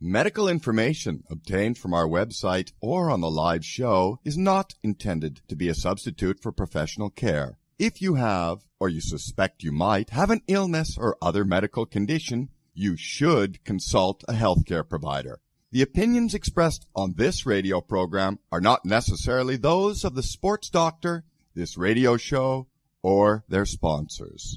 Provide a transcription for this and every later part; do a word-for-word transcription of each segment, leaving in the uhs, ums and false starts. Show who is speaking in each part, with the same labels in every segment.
Speaker 1: Medical information obtained from our website or on the live show is not intended to be a substitute for professional care. If you have, or you suspect you might, have an illness or other medical condition, you should consult a healthcare provider. The opinions expressed on this radio program are not necessarily those of the sports doctor, this radio show, or their sponsors.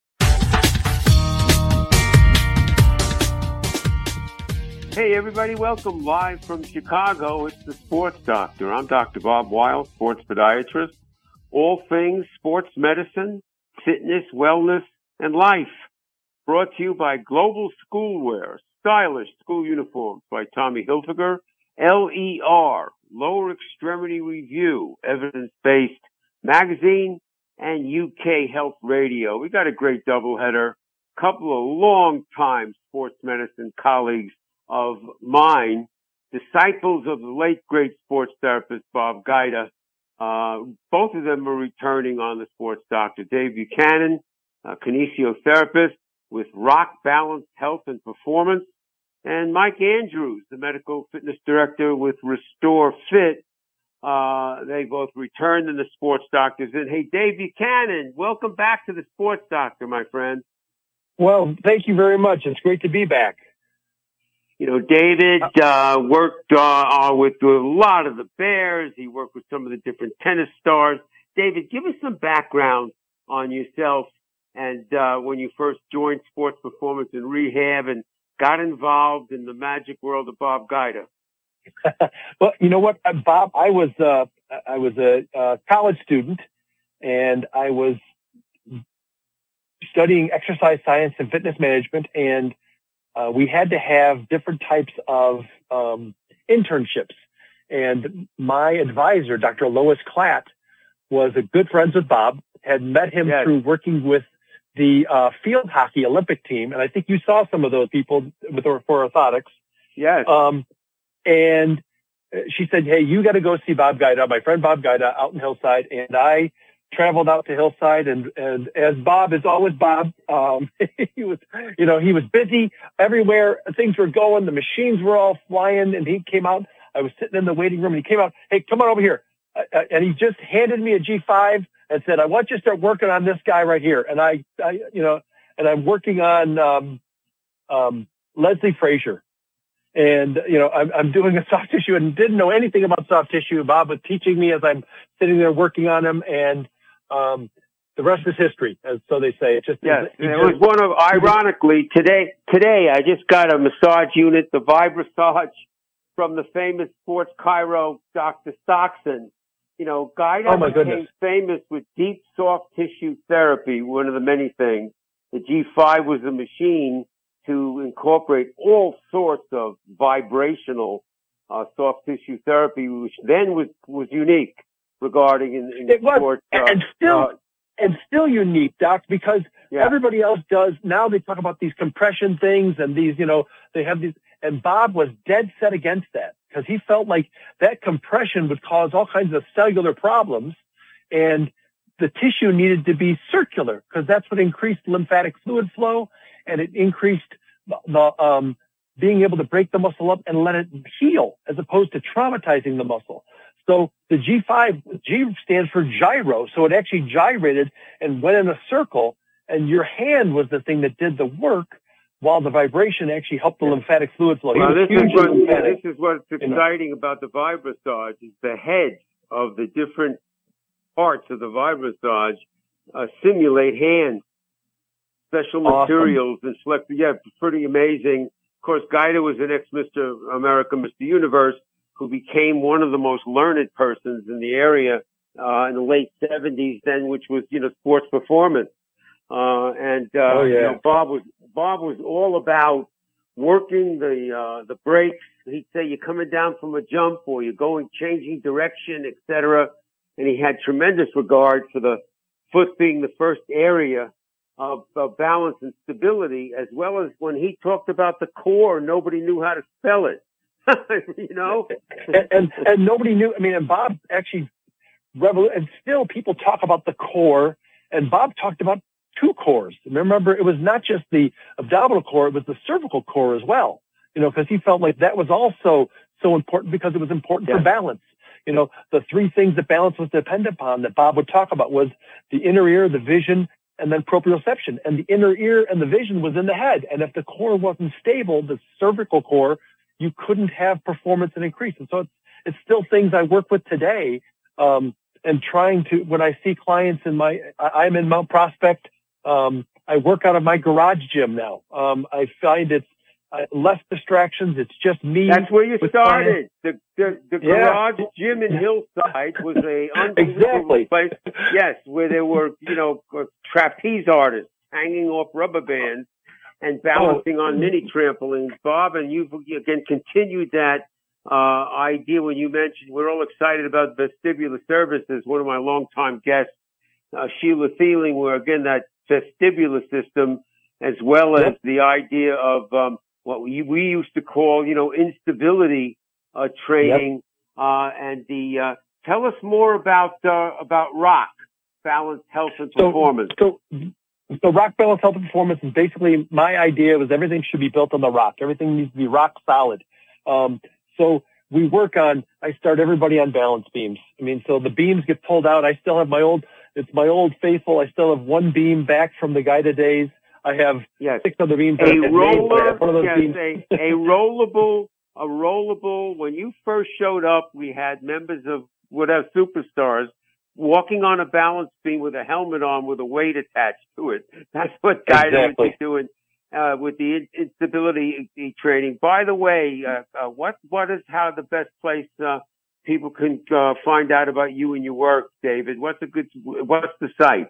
Speaker 2: Hey everybody, welcome live from Chicago. It's the Sports Doctor. I'm Doctor Bob Weil, sports podiatrist. All things sports medicine, fitness, wellness, and life. Brought to you by Global Schoolwear, stylish school uniforms by Tommy Hilfiger, L E R, Lower Extremity Review, evidence-based magazine, and U K Health Radio. We got a great doubleheader. Couple of long-time sports medicine colleagues of mine, disciples of the late great sports therapist Bob Guida. Uh, both of them are returning on the Sports Doctor. Dave Buchanan, a kinesiotherapist with Rock Balance Health and Performance, and Mike Andrews, the medical fitness director with Restore Fit. Uh, they both returned in the Sports Doctors. And hey, Dave Buchanan, welcome back to the Sports Doctor, my friend.
Speaker 3: Well, thank you very much. It's great to be back.
Speaker 2: You know, David uh, worked uh, with a lot of the Bears. He worked with some of the different tennis stars. David, give us some background on yourself and uh, when you first joined Sports Performance and Rehab and got involved in the magic world of Bob Guida.
Speaker 3: Well, you know what, Bob? I was uh, I was a, a college student, and I was studying exercise science and fitness management, and Uh, we had to have different types of um, internships. And my advisor, Doctor Lois Klatt, was a good friends with Bob, had met him yes. through working with the uh, field hockey Olympic team. And I think you saw some of those people with for orthotics.
Speaker 2: Yes.
Speaker 3: Um, and she said, hey, you got to go see Bob Guida, my friend Bob Guida, out in Hillside. And I traveled out to Hillside, and, and as Bob is always Bob, um, he was, you know, he was busy everywhere. Things were going. The machines were all flying, and he came out. I was sitting in the waiting room, and he came out. Hey, come on over here. Uh, and he just handed me a G five and said, I want you to start working on this guy right here. And I, I you know, and I'm working on, um, um, Leslie Frazier. And, you know, I'm, I'm doing a soft tissue and didn't know anything about soft tissue. Bob was teaching me as I'm sitting there working on him, and Um, the rest is history, as so they say. It just
Speaker 2: yes,
Speaker 3: it,
Speaker 2: it was one of. Ironically, today, today I just got a massage unit, the Vibrasage, from the famous sports chiro Doctor Stockton. You know, Guida
Speaker 3: oh my
Speaker 2: became
Speaker 3: goodness.
Speaker 2: famous with deep soft tissue therapy. One of the many things. The G five was a machine to incorporate all sorts of vibrational uh, soft tissue therapy, which then was was unique. Regarding in, in
Speaker 3: it was,
Speaker 2: sports, uh,
Speaker 3: and still,
Speaker 2: uh,
Speaker 3: and still unique, Doc, because
Speaker 2: yeah.
Speaker 3: everybody else does. Now they talk about these compression things and these, you know, they have these, and Bob was dead set against that because he felt like that compression would cause all kinds of cellular problems, and the tissue needed to be circular because that's what increased lymphatic fluid flow, and it increased the, the um, being able to break the muscle up and let it heal as opposed to traumatizing the muscle. So the G five, G stands for gyro. So it actually gyrated and went in a circle, and your hand was the thing that did the work while the vibration actually helped the lymphatic fluid flow.
Speaker 2: Well, this is, what,
Speaker 3: lymphatic,
Speaker 2: this is what's exciting you know. about the Vibrasage is the heads of the different parts of the Vibrasage uh, simulate hands, special materials, awesome. and select. Yeah, pretty amazing. Of course, Guida was an ex-Mister America, Mister Universe, who became one of the most learned persons in the area uh, in the late seventies, then, which was, you know, sports performance. Uh, and uh,
Speaker 3: oh, yeah.
Speaker 2: you know, Bob was Bob was all about working the uh, the brakes. He'd say you're coming down from a jump or you're going changing direction, et cetera. And he had tremendous regard for the foot being the first area of, of balance and stability, as well as when he talked about the core, nobody knew how to spell it. you know,
Speaker 3: and, and and nobody knew. I mean, and Bob actually, revol- and still people talk about the core, and Bob talked about two cores. Remember, it was not just the abdominal core; it was the cervical core as well. you know, because he felt like that was also so important because it was important
Speaker 2: yeah.
Speaker 3: for balance. You know, the three things that balance was dependent upon that Bob would talk about was the inner ear, the vision, and then proprioception. And the inner ear and the vision was in the head. And if the core wasn't stable, the cervical core, you couldn't have performance and increase. And so it's, it's still things I work with today. Um, and trying to, when I see clients in my, I, I'm in Mount Prospect. Um, I work out of my garage gym now. Um, I find it's uh, less distractions. It's just me.
Speaker 2: That's where you started.
Speaker 3: Clients.
Speaker 2: The, the, the
Speaker 3: yeah.
Speaker 2: garage gym in Hillside was a unbelievable
Speaker 3: exactly.
Speaker 2: place. Yes, where there were, you know, trapeze artists hanging off rubber bands and balancing oh. on mini trampolines. Bob, and you've again continued that uh, idea when you mentioned we're all excited about vestibular services. One of my longtime guests, uh, Sheila Thieling, where again that vestibular system, as well as yep. the idea of um, what we, we used to call, you know, instability uh, training, yep. uh, and the uh, tell us more about uh, about ROC, Balance, Health, and Performance.
Speaker 3: So, so, so ROC, Balance, Health, and Performance is basically my idea was everything should be built on the rock. Everything needs to be rock solid. Um, so we work on. I start everybody on balance beams. I mean, so the beams get pulled out. I still have my old. It's my old faithful. I still have one beam back from the guided days. I have
Speaker 2: yes.
Speaker 3: six other beams.
Speaker 2: A roller,
Speaker 3: one of those
Speaker 2: yes,
Speaker 3: beams.
Speaker 2: a, a rollable, a rollable. When you first showed up, we had members of whatever superstars walking on a balance beam with a helmet on with a weight attached to it. That's what guided
Speaker 3: exactly.
Speaker 2: would be doing uh, with the instability training. By the way, uh, uh, what what is how the best place uh, people can uh, find out about you and your work, David? What's a good? What's the site?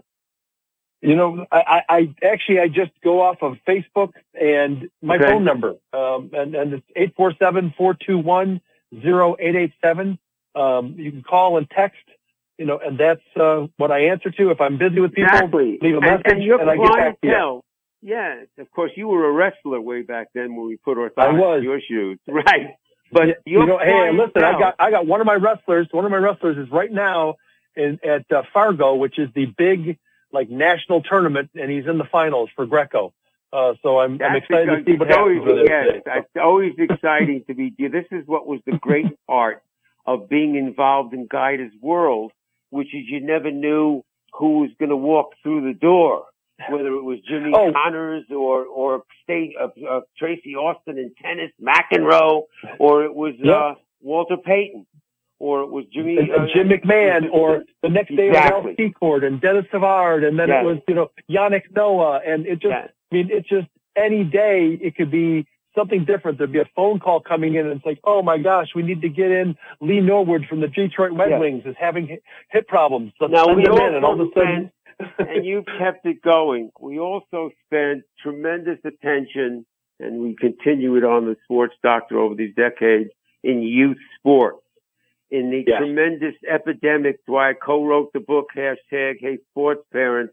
Speaker 3: You know, I, I actually, I just go off of Facebook and my
Speaker 2: okay.
Speaker 3: phone number, um, and, and it's eight four seven, four two one, zero eight eight seven. Um, you can call and text, you know, and that's, uh, what I answer to. If I'm busy with people,
Speaker 2: exactly.
Speaker 3: leave a message
Speaker 2: and, and, your
Speaker 3: and I get back to you.
Speaker 2: Yes, of course, you were a wrestler way back then when we put our thoughts in your shoes. Right. But
Speaker 3: you know, hey, listen,
Speaker 2: now.
Speaker 3: I got, I got one of my wrestlers, one of my wrestlers is right now in, at uh, Fargo, which is the big, like national tournament, and he's in the finals for Greco. Uh, so I'm, I'm excited to see what happens with it.
Speaker 2: Yes, it's always exciting to be. This is what was the great part of being involved in Guida's world, which is you never knew who was going to walk through the door, whether it was Jimmy oh. Connors or or State, uh, uh, Tracy Austin in tennis, McEnroe, or it was yep. uh, Walter Payton. Or it was Jimmy,
Speaker 3: uh, Jim McMahon, or the next day
Speaker 2: exactly.
Speaker 3: it was Al Secord and Dennis Savard, and then
Speaker 2: yes.
Speaker 3: it was, you know, Yannick Noah, and it just, yes. I mean, it's just any day it could be something different. There'd be a phone call coming in, and it's like, oh my gosh, we need to get in Lee Norwood from the Detroit Red yes. Wings is having hip problems. Let's
Speaker 2: now
Speaker 3: send
Speaker 2: we
Speaker 3: him
Speaker 2: also
Speaker 3: in, and all of a sudden,
Speaker 2: spent, and you've kept it going. We also spent tremendous attention, and we continue it on the Sports Doctor over these decades in youth sports. In the yes. tremendous epidemic, why I co-wrote the book, hashtag Hey Sports Parents,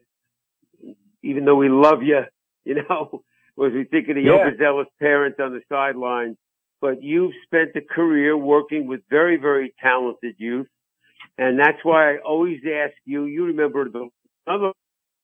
Speaker 2: even though we love you, you know, was we think of the yeah. overzealous parent on the sidelines. But you've spent a career working with very, very talented youth. And that's why I always ask you, you remember the other,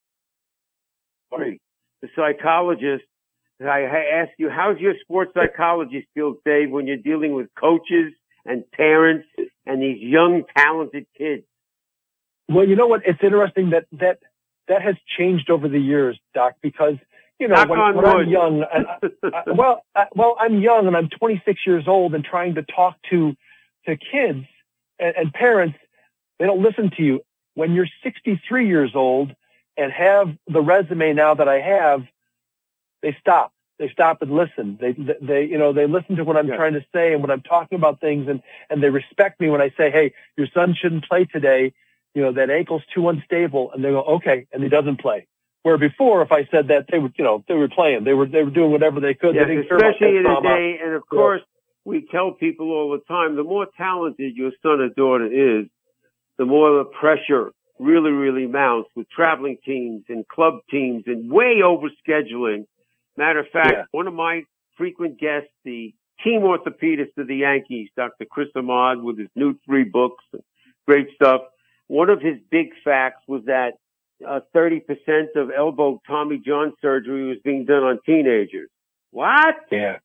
Speaker 2: sorry, the psychologist, I ask you, how's your sports psychology skills, Dave, when you're dealing with coaches and parents and these young, talented kids?
Speaker 3: Well, you know what? It's interesting that that that has changed over the years, Doc, because, you know,
Speaker 2: Knock
Speaker 3: when,
Speaker 2: on
Speaker 3: when
Speaker 2: wood.
Speaker 3: I'm young, and I, I, well, I, well, I'm young and I'm twenty-six years old and trying to talk to, to kids and, and parents, they don't listen to you. When you're sixty-three years old and have the resume now that I have, they stop. They stop and listen. They, they, you know, they listen to what I'm yeah. trying to say and when I'm talking about things, and, and they respect me when I say, hey, your son shouldn't play today. You know, that ankle's too unstable. And they go, okay. And he doesn't play. Where before, if I said that, they would, you know, they were playing. They were, they were doing whatever they could.
Speaker 2: Yes,
Speaker 3: they didn't
Speaker 2: especially in
Speaker 3: a
Speaker 2: a day. And of course, yeah. we tell people all the time, the more talented your son or daughter is, the more the pressure really, really mounts with traveling teams and club teams and way over scheduling. Matter of fact, yeah. one of my frequent guests, the team orthopedist of the Yankees, Doctor Chris Ahmad, with his new three books, great stuff. One of his big facts was that uh, thirty percent of elbow Tommy John surgery was being done on teenagers. What?
Speaker 3: Yeah.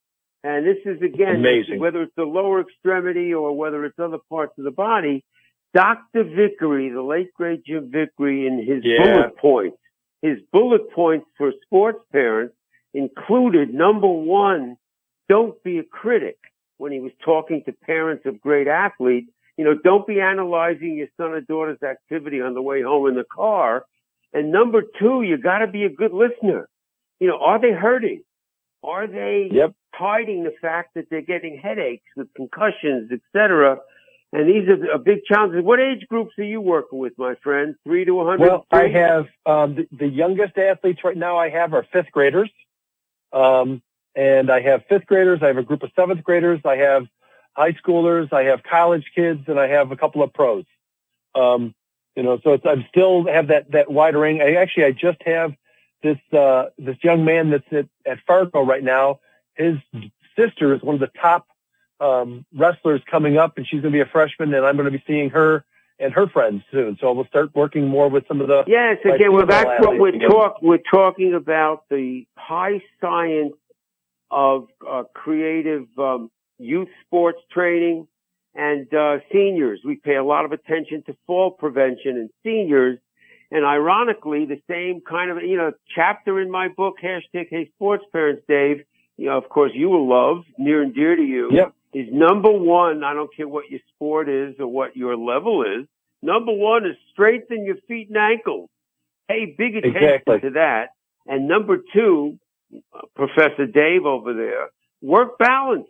Speaker 2: And this is, again,
Speaker 3: amazing.
Speaker 2: Whether it's the lower extremity or whether it's other parts of the body, Doctor Vickery, the late, great Jim Vickery, in his
Speaker 3: yeah.
Speaker 2: bullet points, his bullet points for sports parents included, number one, don't be a critic. When he was talking to parents of great athletes, you know, don't be analyzing your son or daughter's activity on the way home in the car. And number two, you got to be a good listener. You know, are they hurting? Are they
Speaker 3: yep.
Speaker 2: hiding the fact that they're getting headaches with concussions, et cetera? And these are big challenges. What age groups are you working with, my friend? Three to one hundred?
Speaker 3: Well, I have um, the, the youngest athletes right now I have are fifth graders. Um, and I have fifth graders. I have a group of seventh graders. I have high schoolers. I have college kids, and I have a couple of pros. Um, you know, so it's, I still have that, that wide range. I actually, I just have this, uh, this young man that's at, at Fargo right now. His sister is one of the top, um, wrestlers coming up, and she's going to be a freshman, and I'm going to be seeing her and her friends soon. So we'll start working more with some of the.
Speaker 2: Yes. Again, well, that's what we're talk, we're talking about, the high science of, uh, creative, um, youth sports training and uh, seniors. We pay a lot of attention to fall prevention in seniors. And ironically, the same kind of, you know, chapter in my book, hashtag Hey Sports Parents, Dave, you know, of course you will love, near and dear to you,
Speaker 3: yep.
Speaker 2: is number one, I don't care what your sport is or what your level is, number one is strengthen your feet and ankles. Pay big attention
Speaker 3: exactly.
Speaker 2: to that. And number two, uh, Professor Dave over there, work balance.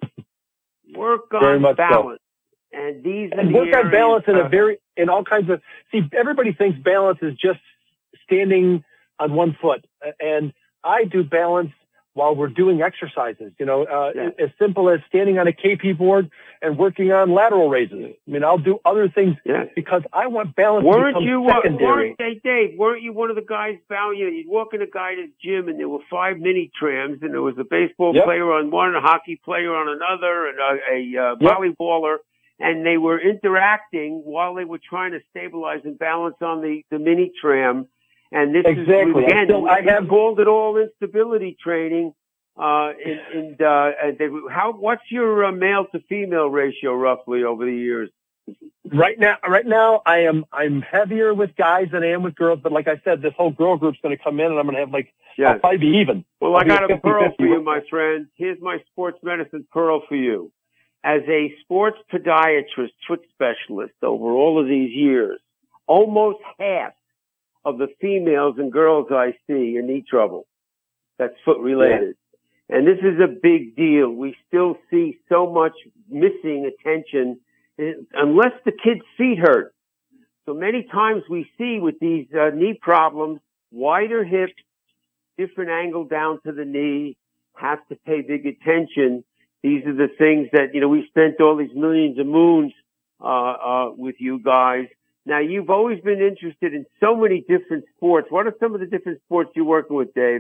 Speaker 2: Work on balance. So. And these are
Speaker 3: and
Speaker 2: the
Speaker 3: work
Speaker 2: areas,
Speaker 3: on balance in
Speaker 2: uh,
Speaker 3: a very, in all kinds of, see, everybody thinks balance is just standing on one foot. And I do balance while we're doing exercises, you know, uh,
Speaker 2: yeah.
Speaker 3: as simple as standing on a K P board and working on lateral raises. I mean, I'll do other things yeah. because I want balance
Speaker 2: weren't
Speaker 3: to become
Speaker 2: you,
Speaker 3: secondary.
Speaker 2: Weren't, hey, Dave, weren't you one of the guys, you know, you'd walk in a guy's gym and there were five mini trams and there was a baseball
Speaker 3: yep.
Speaker 2: player on one, a hockey player on another, and a, a uh,
Speaker 3: yep.
Speaker 2: volleyballer, and they were interacting while they were trying to stabilize and balance on the, the mini tram. And this
Speaker 3: exactly.
Speaker 2: is, again,
Speaker 3: I, still, I have
Speaker 2: called it all instability training. Uh, and, and, uh, they, how, what's your uh, male to female ratio roughly over the years?
Speaker 3: Right now, right now, I am, I'm heavier with guys than I am with girls, but like I said, this whole girl group's going to come in and I'm going to have like, yes. I'll probably be even.
Speaker 2: Well,
Speaker 3: I'll
Speaker 2: I got a, a pearl for you,
Speaker 3: right?
Speaker 2: my friend. Here's my sports medicine pearl for you. As a sports podiatrist, foot specialist over all of these years, almost half of the females and girls I see in knee trouble. That's foot related. Yeah. And this is a big deal. We still see so much missing attention unless the kid's feet hurt. So many times we see with these uh, knee problems, wider hips, different angle down to the knee, have to pay big attention. These are the things that, you know, we spent all these millions of moons uh, uh, with you guys. Now, you've always been interested in so many different sports. What are some of the different sports you're working with, Dave?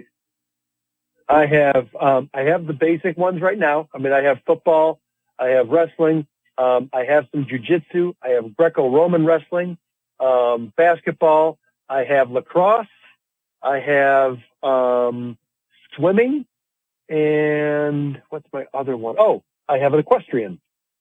Speaker 3: I have, um, I have the basic ones right now. I mean, I have football, I have wrestling, um, I have some jujitsu, I have Greco-Roman wrestling, um, basketball, I have lacrosse, I have, um, swimming, and what's my other one? Oh, I have an equestrian.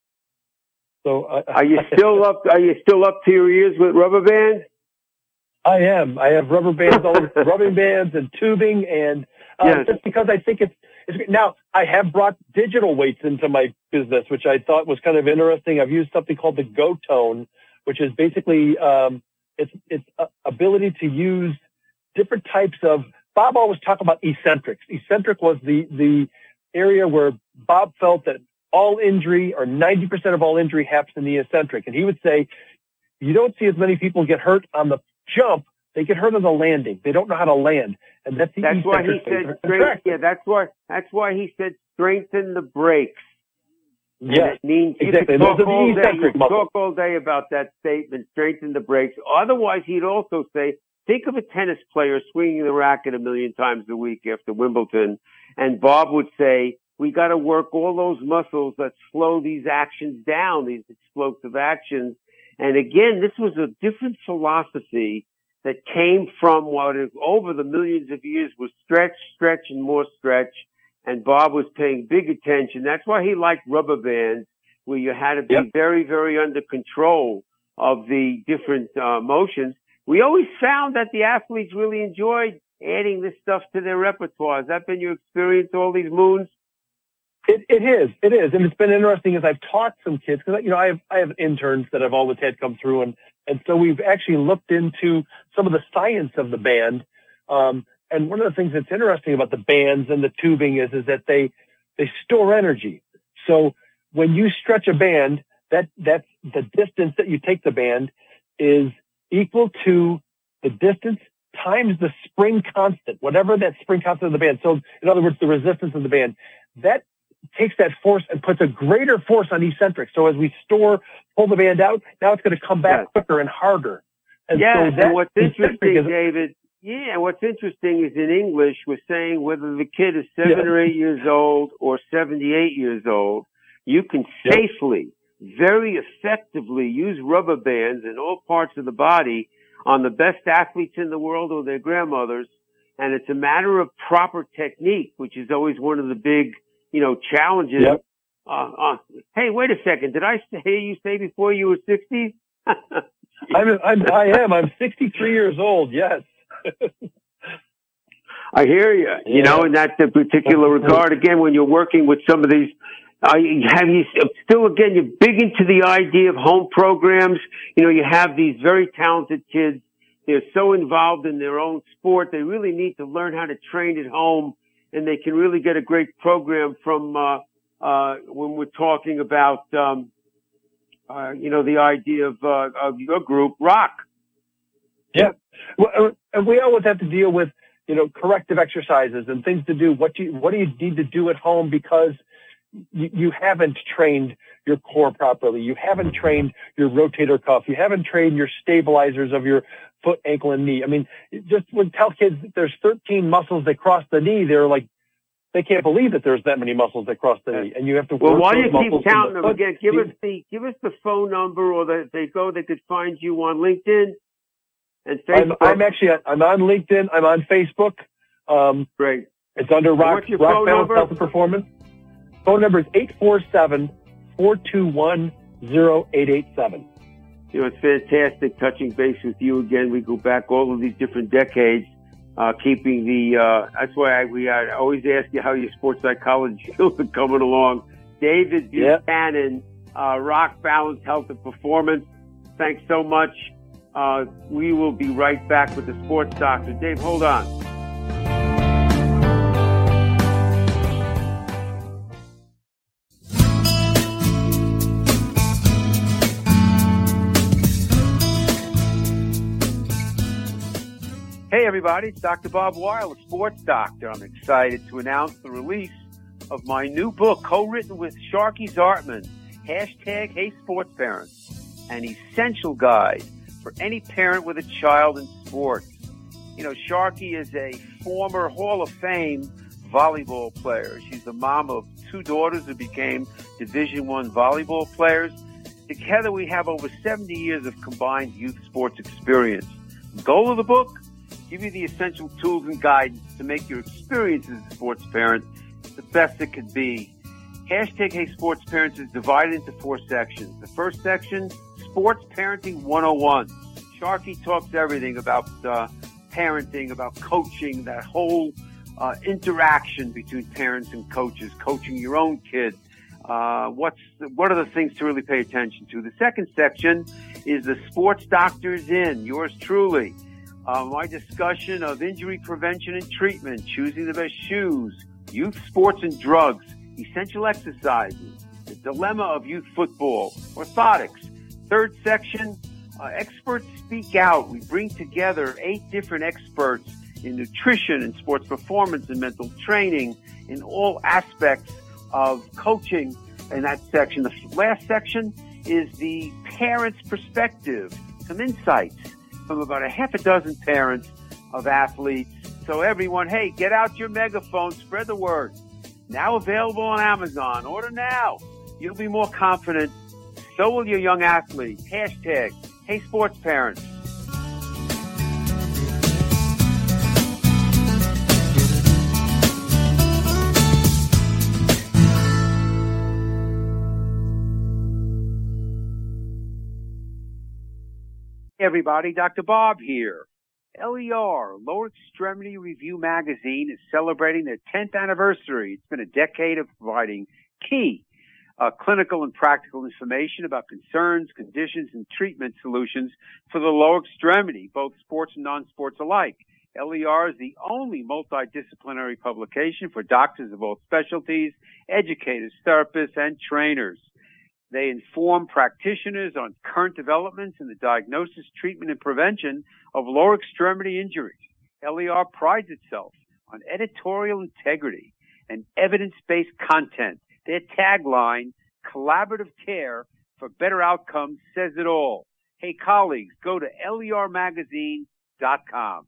Speaker 3: So, uh,
Speaker 2: are you still up, are you still up to your ears with rubber bands?
Speaker 3: I am. I have rubber bands, all rubber bands and tubing, and uh, yes. just because I think it's, it's now I have brought digital weights into my business, which I thought was kind of interesting. I've used something called the Go Tone, which is basically um, it's it's a ability to use different types of. Bob always talked about eccentrics. Eccentric was the the area where Bob felt that all injury or ninety percent of all injury happens in the eccentric, and he would say you don't see as many people get hurt on the jump, they get hurt on the landing. They don't know how to land, and that's the
Speaker 2: that's why he said strength, yeah. That's why that's why he said strengthen the brakes.
Speaker 3: Yeah,
Speaker 2: it means you
Speaker 3: exactly.
Speaker 2: Can talk,
Speaker 3: Those
Speaker 2: all
Speaker 3: are the
Speaker 2: day, you can
Speaker 3: muscles.
Speaker 2: talk all day about that statement. Strengthen the brakes. Otherwise, he'd also say, think of a tennis player swinging the racket a million times a week after Wimbledon, and Bob would say, we got to work all those muscles that slow these actions down, these explosive actions. And again, this was a different philosophy that came from what over the millions of years was stretch, stretch, and more stretch. and Bob was paying big attention. That's why he liked rubber bands, where you had to be yep. very, very under control of the different uh, motions. We always found that the athletes really enjoyed adding this stuff to their repertoire. Has that been your experience all these moons?
Speaker 3: It, it is. It is. And it's been interesting as I've taught some kids, because, you know, I have, I have interns that I've always had come through, and, and so we've actually looked into some of the science of the band. Um, and one of the things that's interesting about the bands and the tubing is, is that they, they store energy. So when you stretch a band, that, that's the distance that you take the band is equal to the distance times the spring constant, whatever that spring constant of the band. So in other words, the resistance of the band, that takes that force and puts a greater force on eccentric. So as we store, pull the band out, now it's going to come back yes. quicker and harder. And
Speaker 2: yes,
Speaker 3: so
Speaker 2: and what's interesting, is, David, yeah, what's interesting is in English, we're saying whether the kid is seven yes. or eight years old or seventy-eight years old, you can yep. safely, very effectively use rubber bands in all parts of the body on the best athletes in the world or their grandmothers. And it's a matter of proper technique, which is always one of the big, you know, challenges. Yep. Uh, uh, hey, wait a second. Did I hear you say before you were sixty?
Speaker 3: I'm, I'm, I am. I'm sixty-three years old. Yes.
Speaker 2: I hear you. Yeah. You know, in that particular regard, again, when you're working with some of these, uh, have you still, again, you're big into the idea of home programs. You know, you have these very talented kids. They're so involved in their own sport. They really need to learn how to train at home. And they can really get a great program from, uh, uh, when we're talking about, um, uh, you know, the idea of, uh, of your group, Rock.
Speaker 3: Yeah. Well, and we always have to deal with, you know, corrective exercises and things to do. What do you, what do you need to do at home because you, you haven't trained your core properly. You haven't trained your rotator cuff. You haven't trained your stabilizers of your foot, ankle, and knee. I mean, just when tell kids that there's thirteen muscles that cross the knee, they're like, they can't believe that there's that many muscles that cross the knee, and you have to.
Speaker 2: Well,
Speaker 3: work
Speaker 2: while you
Speaker 3: those
Speaker 2: keep counting them
Speaker 3: the
Speaker 2: again, give us the give us the phone number, or that they go, they could find you on LinkedIn and Facebook.
Speaker 3: I'm, I'm actually I'm on LinkedIn. I'm on Facebook. Um,
Speaker 2: Great.
Speaker 3: It's under Rock Rock Balance Health and Performance. Phone number is eight four seven, four two one, zero eight eight seven.
Speaker 2: You know, it's fantastic touching base with you again. We go back all of these different decades, uh, keeping the, uh, that's why I, we I always ask you how your sports psychology skills are coming along. David Buchanan, yep. uh, Rock Balance Health and Performance. Thanks so much. Uh, we will be right back with the Sports Doctor. Dave, hold on. Hey everybody, it's Doctor Bob Weil, the Sports Doctor. I'm excited to announce the release of my new book, co-written with Sharky Zartman, hashtag Hey Sports Parents, an essential guide for any parent with a child in sports. You know, Sharky is a former Hall of Fame volleyball player. She's the mom of two daughters who became Division One volleyball players. Together we have over seventy years of combined youth sports experience. The goal of the book? Give you the essential tools and guidance to make your experience as a sports parent the best it could be. Hashtag Hey Sports Parents is divided into four sections. The first section, Sports Parenting one oh one. Sharky talks everything about uh, parenting, about coaching, that whole uh, interaction between parents and coaches, coaching your own kid. Uh, what's the, what are the things to really pay attention to? The second section is the Sports Doctor's In, yours truly. Uh, my discussion of injury prevention and treatment, choosing the best shoes, youth sports and drugs, essential exercises, the dilemma of youth football, orthotics. Third section, uh, experts speak out. We bring together eight different experts in nutrition and sports performance and mental training in all aspects of coaching in that section. The last section is the parent's perspective, some insights from about a half a dozen parents of athletes. So everyone, hey, get out your megaphone, spread the word. Now available on Amazon. Order now. You'll be more confident. So will your young athlete. Hashtag Hey Sports Parents.
Speaker 4: Everybody, Doctor Bob here. L E R, Lower Extremity Review Magazine, is celebrating their tenth anniversary. It's been a decade of providing key uh, clinical and practical information about concerns, conditions, and treatment solutions for the lower extremity, both sports and non-sports alike. L E R is the only multidisciplinary publication for doctors of all specialties, educators, therapists, and trainers. They inform practitioners on current developments in the diagnosis, treatment, and prevention of lower extremity injuries. L E R prides itself on editorial integrity and evidence-based content. Their tagline, collaborative care for better outcomes, says it all. Hey, colleagues, go to L E R magazine dot com.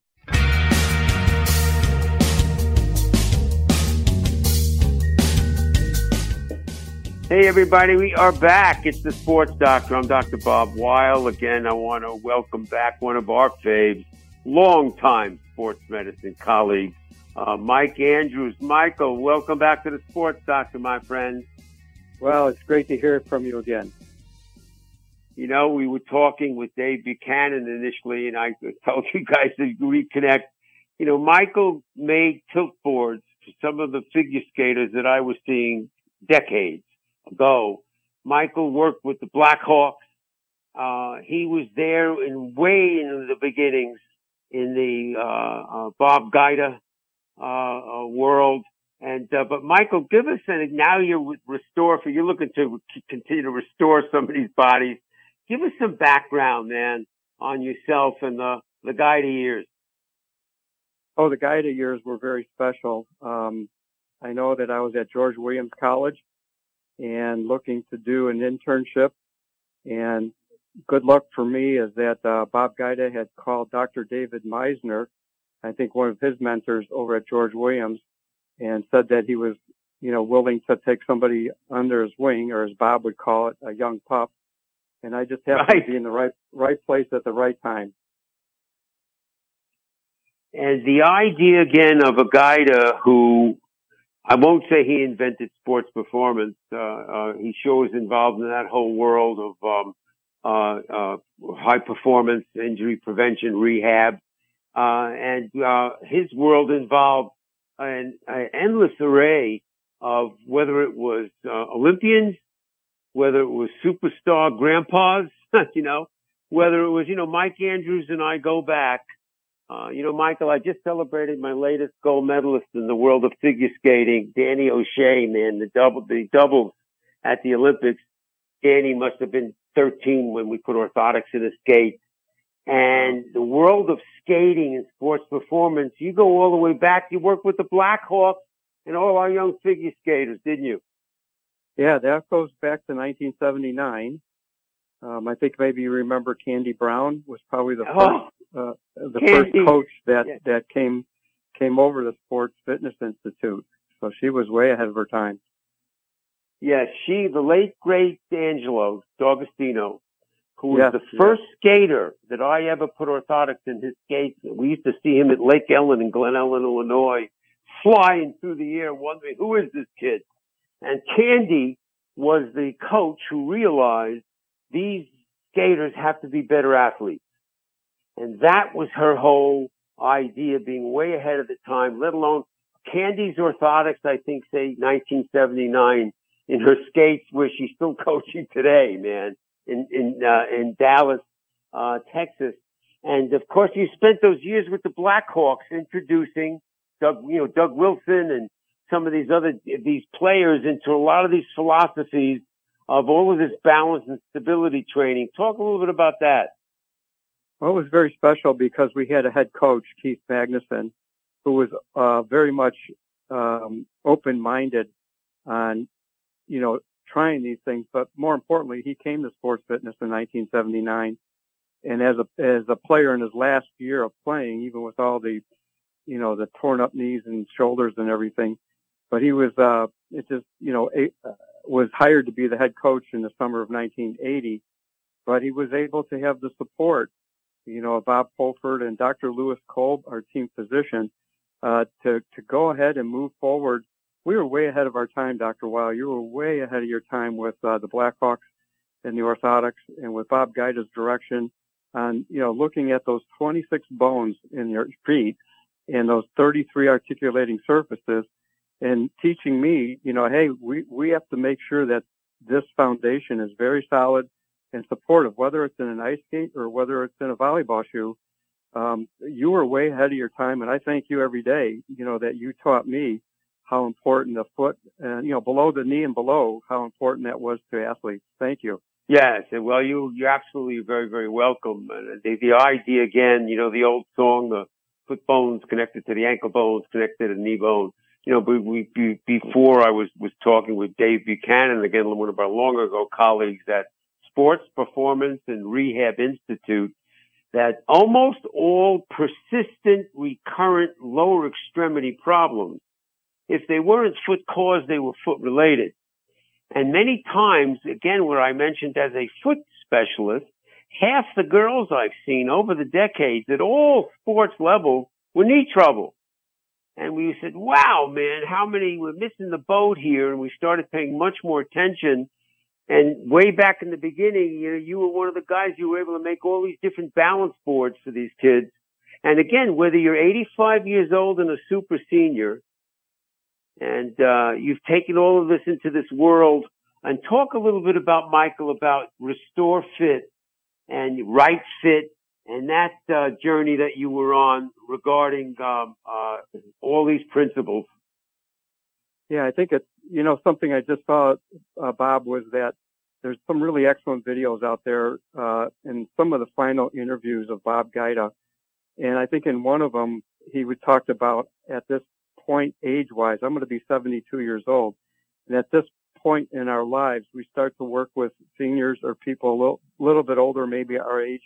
Speaker 2: Hey, everybody, we are back. It's the Sports Doctor. I'm Doctor Bob Weil. Again, I want to welcome back one of our faves, longtime sports medicine colleague, uh, Mike Andrews. Michael, welcome back to the Sports Doctor, my friend.
Speaker 3: Well, it's great to hear from you again.
Speaker 2: You know, we were talking with Dave Buchanan initially, and I told you guys to reconnect. You know, Michael made tilt boards for some of the figure skaters that I was seeing decades ago. Michael worked with the Blackhawks. Uh, he was there in way in the beginnings in the, uh, uh Bob Guida, uh, uh world. And, uh, but Michael, give us a, now you're with Restore, for you're looking to continue to restore some of these bodies. Give us some background, man, on yourself and the, the Guida years.
Speaker 5: Oh, the Guida years were very special. Um, I know that I was at George Williams College and looking to do an internship. And good luck for me is that uh, Bob Guida had called Doctor David Meisner, I think one of his mentors over at George Williams, and said that he was, you know, willing to take somebody under his wing, or as Bob would call it, a young pup. And I just happened right. to be in the right right place at the right time.
Speaker 2: And the idea again of a Guida who, I won't say he invented sports performance. Uh, uh, he sure was involved in that whole world of um, uh, uh, high performance, injury prevention, rehab, uh, and uh, his world involved an, an endless array of whether it was uh, Olympians, whether it was superstar grandpas, you know, whether it was, you know, Mike Andrews and I go back. Uh, you know, Michael, I just celebrated my latest gold medalist in the world of figure skating, Danny O'Shea, man, the double, the doubles at the Olympics. Danny must have been thirteen when we put orthotics in his skate. And the world of skating and sports performance, you go all the way back. You worked with the Blackhawks and all our young figure skaters, didn't you?
Speaker 5: Yeah, that goes back to nineteen seventy-nine. Um, I think maybe you remember Candy Brown was probably the
Speaker 2: oh.
Speaker 5: first. Uh, the Candy. first coach that, yeah. that came, came over the Sports Fitness Institute. So she was way ahead of her time.
Speaker 2: Yes, she, the late great Angelo D'Agostino, who was
Speaker 5: yes,
Speaker 2: the first
Speaker 5: yes.
Speaker 2: skater that I ever put orthotics in his skates. We used to see him at Lake Ellen in Glen Ellen, Illinois, flying through the air wondering, who is this kid? And Candy was the coach who realized these skaters have to be better athletes. And that was her whole idea, being way ahead of the time, let alone Candy's orthotics, I think, say nineteen seventy-nine in her skates, where she's still coaching today, man, in, in, uh, in Dallas, uh, Texas. And of course, you spent those years with the Blackhawks introducing Doug, you know, Doug Wilson and some of these other, these players into a lot of these philosophies of all of this balance and stability training. Talk a little bit about that.
Speaker 5: Well, it was very special because we had a head coach, Keith Magnuson, who was uh, very much um, open-minded on, you know, trying these things. But more importantly, he came to sports fitness in nineteen seventy-nine, and as a as a player in his last year of playing, even with all the, you know, the torn up knees and shoulders and everything, but he was uh, it just, you know, a, uh, was hired to be the head coach in the summer of nineteen eighty, but he was able to have the support, you know, Bob Polford and Doctor Lewis Kolb, our team physician, uh, to, to go ahead and move forward. We were way ahead of our time, Doctor Weil. You were way ahead of your time with, uh, the Blackhawks and the orthotics, and with Bob Guida's direction, on, you know, looking at those twenty-six bones in your feet and those thirty-three articulating surfaces and teaching me, you know, hey, we, we have to make sure that this foundation is very solid and supportive, whether it's in an ice skate or whether it's in a volleyball shoe. Um, you were way ahead of your time, and I thank you every day, you know, that you taught me how important the foot, uh, you know, below the knee and below, how important that was to athletes. Thank you.
Speaker 2: Yes, and well, you, you're absolutely very, very welcome. And the, the idea again, you know, the old song, the foot bones connected to the ankle bones, connected to the knee bone. You know, we, we, before I was, was talking with Dave Buchanan, again, one of our long ago colleagues at Sports Performance and Rehab Institute, that almost all persistent, recurrent lower extremity problems, if they weren't foot caused, they were foot related. And many times, again, where I mentioned as a foot specialist, half the girls I've seen over the decades at all sports levels were knee trouble. And we said, wow, man, how many, we're missing the boat here. And we started paying much more attention. And way back in the beginning, you know, you were one of the guys, you were able to make all these different balance boards for these kids. And again, whether you're eighty-five years old and a super senior, and uh you've taken all of this into this world, and talk a little bit about, Michael, about Restore Fit and Right Fit and that uh, journey that you were on regarding um, uh all these principles.
Speaker 5: Yeah, I think it's, you know, something I just saw, uh, Bob, was that there's some really excellent videos out there, uh, in some of the final interviews of Bob Guida. And I think in one of them, he would talked about at this point, age-wise, I'm going to be seventy-two years old. And at this point in our lives, we start to work with seniors or people a little, little bit older, maybe our age.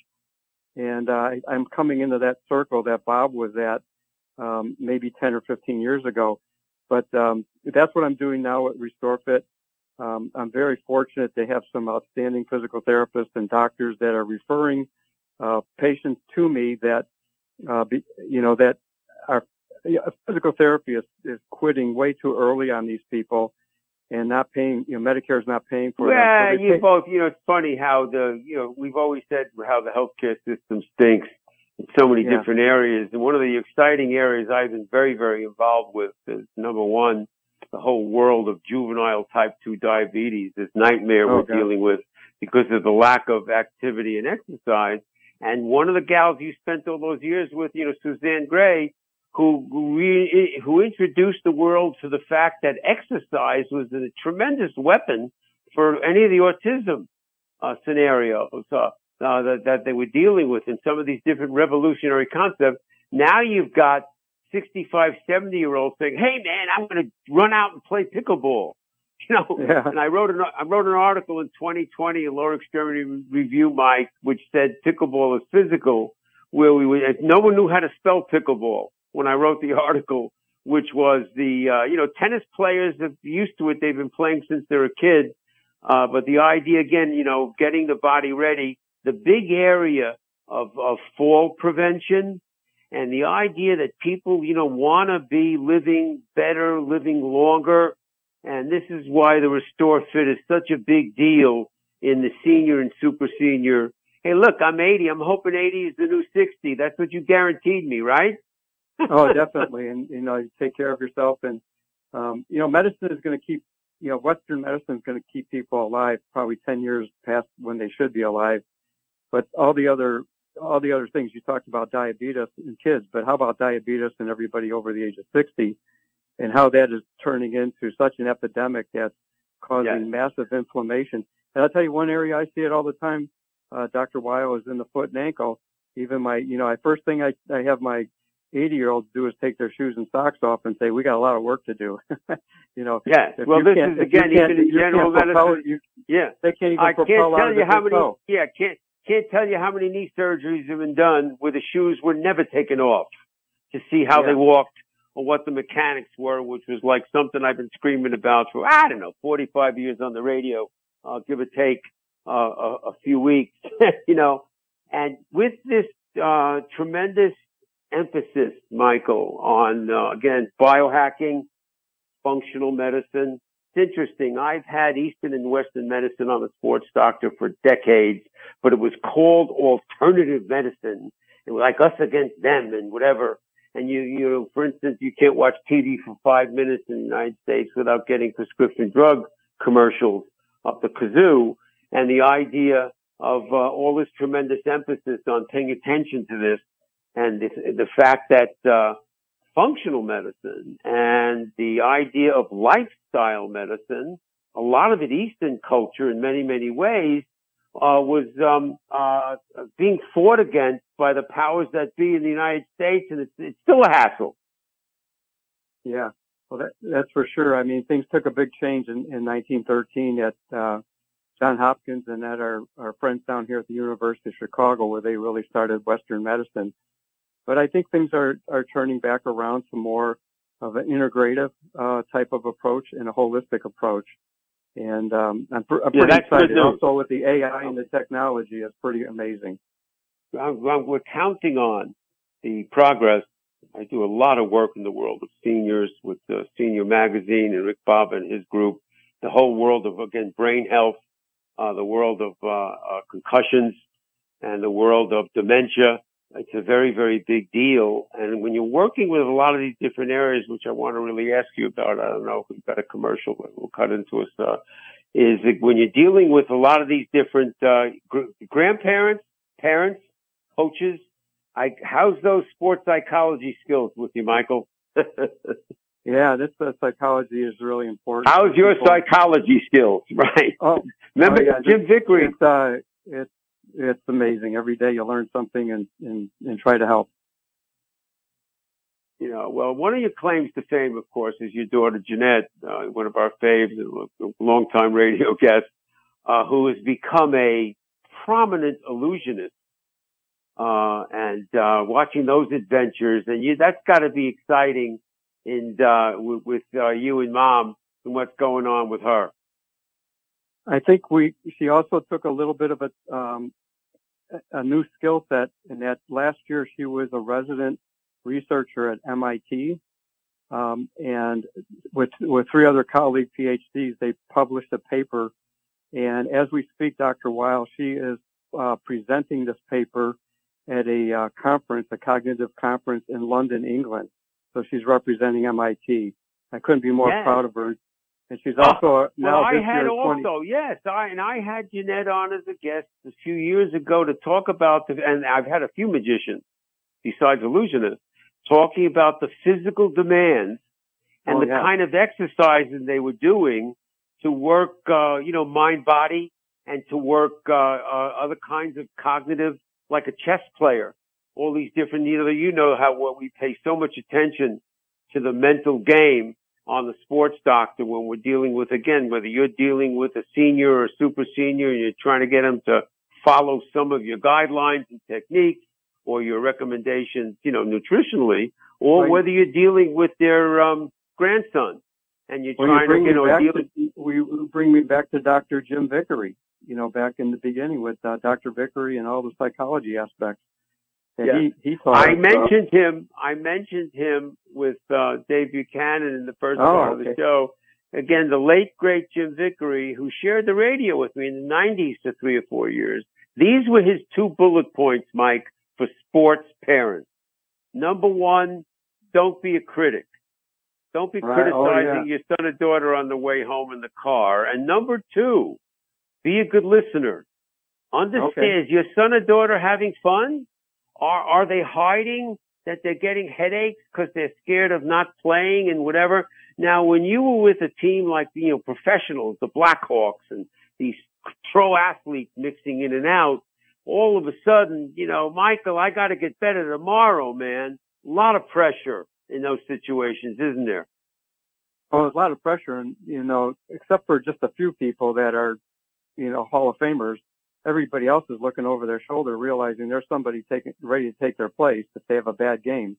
Speaker 5: And, uh, I'm coming into that circle that Bob was at, um, maybe ten or fifteen years ago. But um, that's what I'm doing now at Restore Fit. Um, I'm very fortunate to have some outstanding physical therapists and doctors that are referring uh, patients to me that, uh, be, you know, that are physical therapy is, is quitting way too early on these people and not paying. You know, Medicare is not paying for
Speaker 2: well,
Speaker 5: them. So
Speaker 2: you
Speaker 5: pay-
Speaker 2: both. You know, it's funny how the you know we've always said how the healthcare system stinks in so many
Speaker 5: yeah.
Speaker 2: different areas. And one of the exciting areas I've been very, very involved with is, number one, the whole world of juvenile type two diabetes, this nightmare
Speaker 5: oh,
Speaker 2: we're
Speaker 5: God.
Speaker 2: dealing with because of the lack of activity and exercise. And one of the gals you spent all those years with, you know, Suzanne Gray, who, who, re, who introduced the world to the fact that exercise was a tremendous weapon for any of the autism uh, scenarios. Uh, Uh, that, that they were dealing with in some of these different revolutionary concepts. Now you've got sixty-five, seventy year olds saying, hey man, I'm going to run out and play pickleball. You know,
Speaker 5: yeah.
Speaker 2: and I wrote an, I wrote an article in twenty twenty in Lower Extremity Review, Mike, which said pickleball is physical, where we would, no one knew how to spell pickleball when I wrote the article, which was the, uh, you know, tennis players are used to it. They've been playing since they're a kid. Uh, but the idea again, you know, getting the body ready, the big area of, of fall prevention, and the idea that people, you know, want to be living better, living longer. And this is why the Restore Fit is such a big deal in the senior and super senior. Hey, look, I'm eighty. I'm hoping eighty is the new sixty. That's what you guaranteed me, right?
Speaker 5: Oh, definitely. And, you know, you take care of yourself. And, um, you know, medicine is going to keep, you know, Western medicine is going to keep people alive probably ten years past when they should be alive. But all the other, all the other things you talked about, diabetes in kids, but how about diabetes in everybody over the age of sixty, and how that is turning into such an epidemic that's causing
Speaker 2: yes.
Speaker 5: massive inflammation. And I'll tell you one area I see it all the time, uh, Doctor Weil, is in the foot and ankle. Even my, you know, I first thing I, I have my eighty year olds do is take their shoes and socks off and say, we got a lot of work to do. you know,
Speaker 2: yeah. Well, this is again, even in general medicine.
Speaker 5: Propel, you,
Speaker 2: yeah.
Speaker 5: They can't even
Speaker 2: I
Speaker 5: propel
Speaker 2: can't tell
Speaker 5: out
Speaker 2: you
Speaker 5: of
Speaker 2: how many,
Speaker 5: toe.
Speaker 2: yeah, can't, Can't tell you how many knee surgeries have been done where the shoes were never taken off to see how
Speaker 5: yeah.
Speaker 2: they walked or what the mechanics were, which was like something I've been screaming about for, I don't know, forty-five years on the radio, uh, give or take uh, a, a few weeks, you know. And with this uh, tremendous emphasis, Michael, on, uh, again, biohacking, functional medicine, it's interesting. I've had Eastern and Western medicine on the Sports Doctor for decades, but it was called alternative medicine. It was like us against them and whatever. And you, you know, for instance, you can't watch T V for five minutes in the United States without getting prescription drug commercials up the kazoo. And the idea of uh, all this tremendous emphasis on paying attention to this, and the, the fact that uh, functional medicine and the idea of lifestyle medicine, a lot of it Eastern culture in many, many ways, uh, was um, uh, being fought against by the powers that be in the United States, and it's, it's still a hassle.
Speaker 5: Yeah, well, that, that's for sure. I mean, things took a big change in, in nineteen thirteen at uh, Johns Hopkins and at our, our friends down here at the University of Chicago, where they really started Western medicine. But I think things are, are turning back around to more of an integrative uh, type of approach and a holistic approach. And um, I'm, pr- I'm
Speaker 2: yeah,
Speaker 5: pretty
Speaker 2: that's
Speaker 5: excited.
Speaker 2: good
Speaker 5: Also with the A I and the technology, it's pretty amazing.
Speaker 2: I'm, I'm, we're counting on the progress. I do a lot of work in the world of seniors with the Senior Magazine and Rick Bob and his group, the whole world of, again, brain health, uh, the world of uh, uh, concussions, and the world of dementia. It's a very, very big deal. And when you're working with a lot of these different areas, which I want to really ask you about, I don't know if we've got a commercial that will cut into us, uh, is that when you're dealing with a lot of these different uh, gr- grandparents, parents, coaches, I, how's those sports psychology skills with you, Michael?
Speaker 5: Yeah, this uh, psychology is really important.
Speaker 2: How's your psychology skills, right?
Speaker 5: Oh,
Speaker 2: remember
Speaker 5: oh, yeah,
Speaker 2: Jim Vickery?
Speaker 5: It's, uh, it's it's amazing. Every day you learn something and, and, and try to help.
Speaker 2: You know, well, one of your claims to fame, of course, is your daughter Jeanette, uh, one of our faves, a longtime radio guest, uh, who has become a prominent illusionist. Uh, and uh, watching those adventures, and you, that's got to be exciting. And uh, with, with uh, you and Mom and what's going on with her.
Speaker 5: I think we. She also took a little bit of a um, a new skill set, in that last year she was a resident researcher at M I T, um, and with with three other colleague P H Ds, they published a paper. And as we speak, Doctor Weil, she is uh, presenting this paper at a uh, conference, a cognitive conference in London, England. So she's representing M I T. I couldn't be more
Speaker 2: yes.
Speaker 5: proud of her. And she's also
Speaker 2: oh,
Speaker 5: now
Speaker 2: well,
Speaker 5: this
Speaker 2: I had
Speaker 5: year
Speaker 2: also,
Speaker 5: twenty
Speaker 2: yes, I, and I had Jeanette on as a guest a few years ago to talk about the, and I've had a few magicians besides illusionists talking about the physical demands and
Speaker 5: oh,
Speaker 2: the
Speaker 5: yeah.
Speaker 2: kind of exercises they were doing to work, uh, you know, mind body and to work, uh, uh, other kinds of cognitive, like a chess player. All these different, you know, you know how what we pay so much attention to the mental game on the Sports Doctor when we're dealing with, again, whether you're dealing with a senior or a super senior and you're trying to get them to follow some of your guidelines and techniques or your recommendations, you know, nutritionally, or
Speaker 5: right.
Speaker 2: whether you're dealing with their um, grandson and you're
Speaker 5: well,
Speaker 2: trying
Speaker 5: you bring
Speaker 2: to, you
Speaker 5: me
Speaker 2: know,
Speaker 5: back
Speaker 2: deal
Speaker 5: to, we bring me back to Doctor Jim Vickery, you know, back in the beginning with uh, Doctor Vickery and all the psychology aspects. And
Speaker 2: yeah.
Speaker 5: he, he taught
Speaker 2: I
Speaker 5: us,
Speaker 2: mentioned
Speaker 5: uh,
Speaker 2: him. I mentioned him with uh, Dave Buchanan in the first
Speaker 5: oh,
Speaker 2: part of
Speaker 5: okay.
Speaker 2: the show. Again, the late great Jim Vickery, who shared the radio with me in the nineties for three or four years. These were his two bullet points, Mike, for sports parents. Number one, don't be a critic. Don't be
Speaker 5: right.
Speaker 2: criticizing
Speaker 5: oh, yeah.
Speaker 2: your son or daughter on the way home in the car. And number two, be a good listener. Understand,
Speaker 5: okay.
Speaker 2: is your son or daughter having fun? Are, are they hiding that they're getting headaches because they're scared of not playing and whatever? Now, when you were with a team like, you know, professionals, the Blackhawks and these pro athletes mixing in and out, all of a sudden, you know, Michael, I got to get better tomorrow, man. A lot of pressure in those situations, isn't there?
Speaker 5: Oh, there's a lot of pressure, and, you know, except for just a few people that are, you know, Hall of Famers, everybody else is looking over their shoulder, realizing there's somebody taking, ready to take their place if they have a bad game.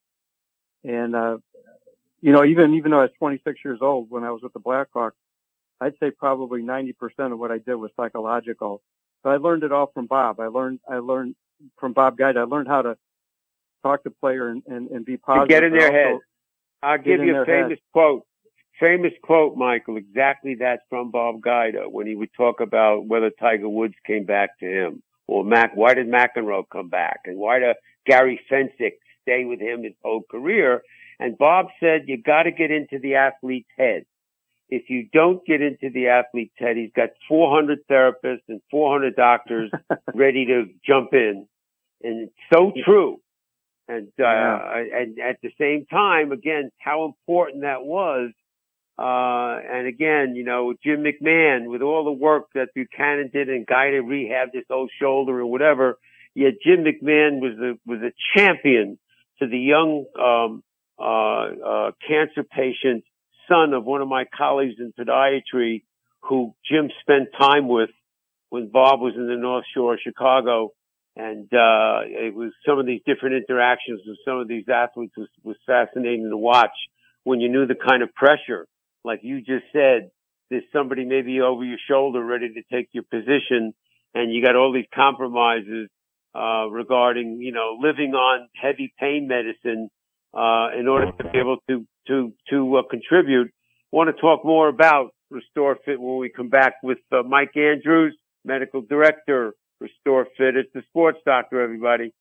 Speaker 5: And, uh, you know, even, even though I was twenty-six years old when I was with the Blackhawks, I'd say probably ninety percent of what I did was psychological. But I learned it all from Bob. I learned, I learned from Bob Guide. I learned how to talk to player and, and, and be positive.
Speaker 2: To get in their head. I'll give you a famous
Speaker 5: head.
Speaker 2: quote. famous quote, Michael, exactly that from Bob Guida when he would talk about whether Tiger Woods came back to him, or Mac, why did McEnroe come back, and why did Gary Fensick stay with him his whole career? And Bob said, you got to get into the athlete's head. If you don't get into the athlete's head, he's got four hundred therapists and four hundred doctors ready to jump in. And it's so true. And, uh, yeah. and at the same time, again, how important that was. Uh, and again, you know, Jim McMahon, with all the work that Buchanan did and Guy to rehab his old shoulder or whatever, yet Jim McMahon was a, was a champion to the young, um, uh, uh, cancer patient, son of one of my colleagues in podiatry, who Jim spent time with when Bob was in the North Shore of Chicago. And, uh, it was some of these different interactions with some of these athletes was, was fascinating to watch when you knew the kind of pressure. Like you just said, there's somebody maybe over your shoulder ready to take your position, and you got all these compromises, uh, regarding, you know, living on heavy pain medicine, uh, in order to be able to, to, to, uh, contribute. I want to talk more about Restore Fit when we come back with, uh, Mike Andrews, Medical Director, Restore Fit. It's the Sports Doctor, everybody.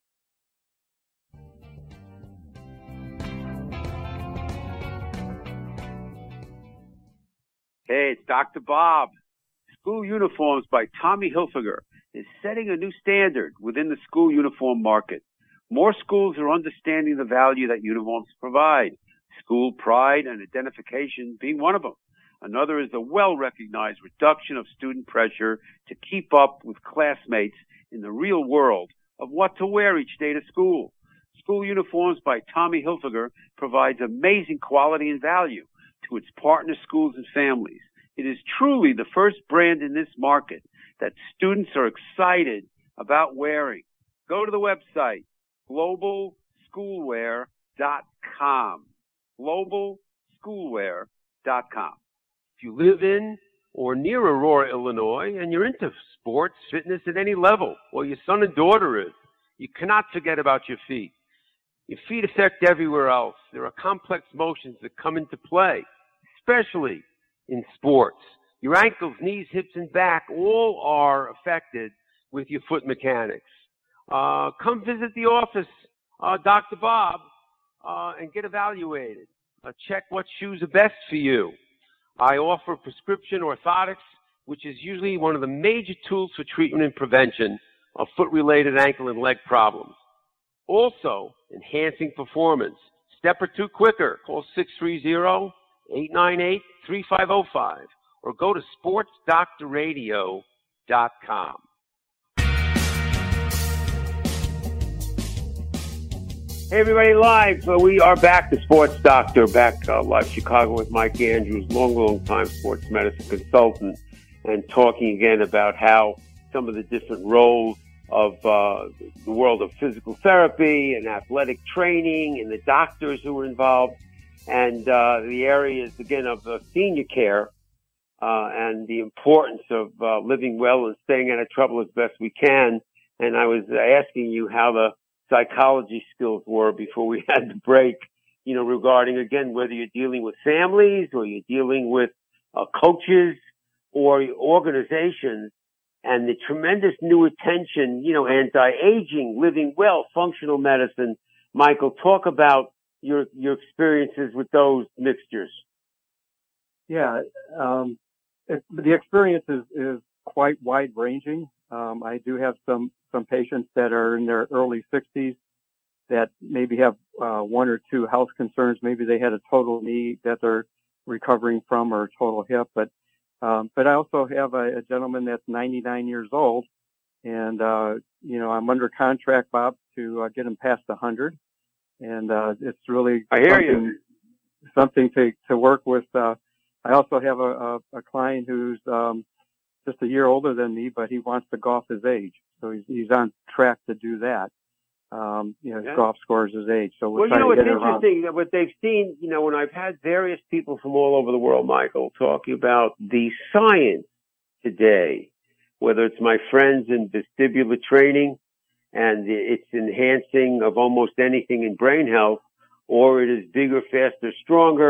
Speaker 4: Hey, it's Doctor Bob. School Uniforms by Tommy Hilfiger is setting a new standard within the school uniform market. More schools are understanding the value that uniforms provide, school pride and identification being one of them. Another is the well-recognized reduction of student pressure to keep up with classmates in the real world of what to wear each day to school. School Uniforms by Tommy Hilfiger provides amazing quality and value to its partner schools and families. It is truly the first brand in this market that students are excited about wearing. Go to the website, global schoolwear dot com. global schoolwear dot com.
Speaker 6: If you live in or near Aurora, Illinois, and you're into sports, fitness at any level, or your son and daughter is, you cannot forget about your feet. Your feet affect everywhere else. There are complex motions that come into play, especially in sports. Your ankles, knees, hips, and back all are affected with your foot mechanics. Uh, come visit the office, uh, Doctor Bob, uh, and get evaluated. Uh, check what shoes are best for you. I offer prescription orthotics, which is usually one of the major tools for treatment and prevention of foot-related ankle and leg problems. Also, enhancing performance. Step or two quicker. Call six three zero, eight nine eight, three five zero five or go to sports doctor radio dot com.
Speaker 2: Hey, everybody, live. So we are back, the Sports Doctor, back uh, live Chicago with Mike Andrews, long, long time sports medicine consultant, and talking again about how some of the different roles of uh, the world of physical therapy and athletic training and the doctors who are involved, and uh, the areas, again, of uh, senior care uh, and the importance of uh, living well and staying out of trouble as best we can. And I was asking you how the psychology skills were before we had the break, you know, regarding, again, whether you're dealing with families or you're dealing with uh, coaches or organizations, and the tremendous new attention, you know, anti-aging, living well, functional medicine. Michael, talk about your your experiences with those mixtures.
Speaker 5: Yeah, um, it, the experience is, is quite wide-ranging. Um, I do have some, some patients that are in their early sixties that maybe have uh, one or two health concerns. Maybe they had a total knee that they're recovering from or a total hip. But um, but I also have a, a gentleman that's ninety-nine years old, and uh, you know I'm under contract, Bob, to uh, get him past one hundred. And uh, it's really
Speaker 2: I hear
Speaker 5: something,
Speaker 2: you.
Speaker 5: something to to work with. Uh, I also have a, a, a client who's um, just a year older than me, but he wants to golf his age. So he's, he's on track to do that. Um, you know, his
Speaker 2: yeah.
Speaker 5: golf scores his age. So we're
Speaker 2: well,
Speaker 5: trying
Speaker 2: you know,
Speaker 5: to
Speaker 2: it's
Speaker 5: get it
Speaker 2: interesting that what they've seen, you know, when I've had various people from all over the world, Michael, talking about the science today, whether it's my friends in vestibular training and its enhancing of almost anything in brain health, or it is bigger, faster, stronger.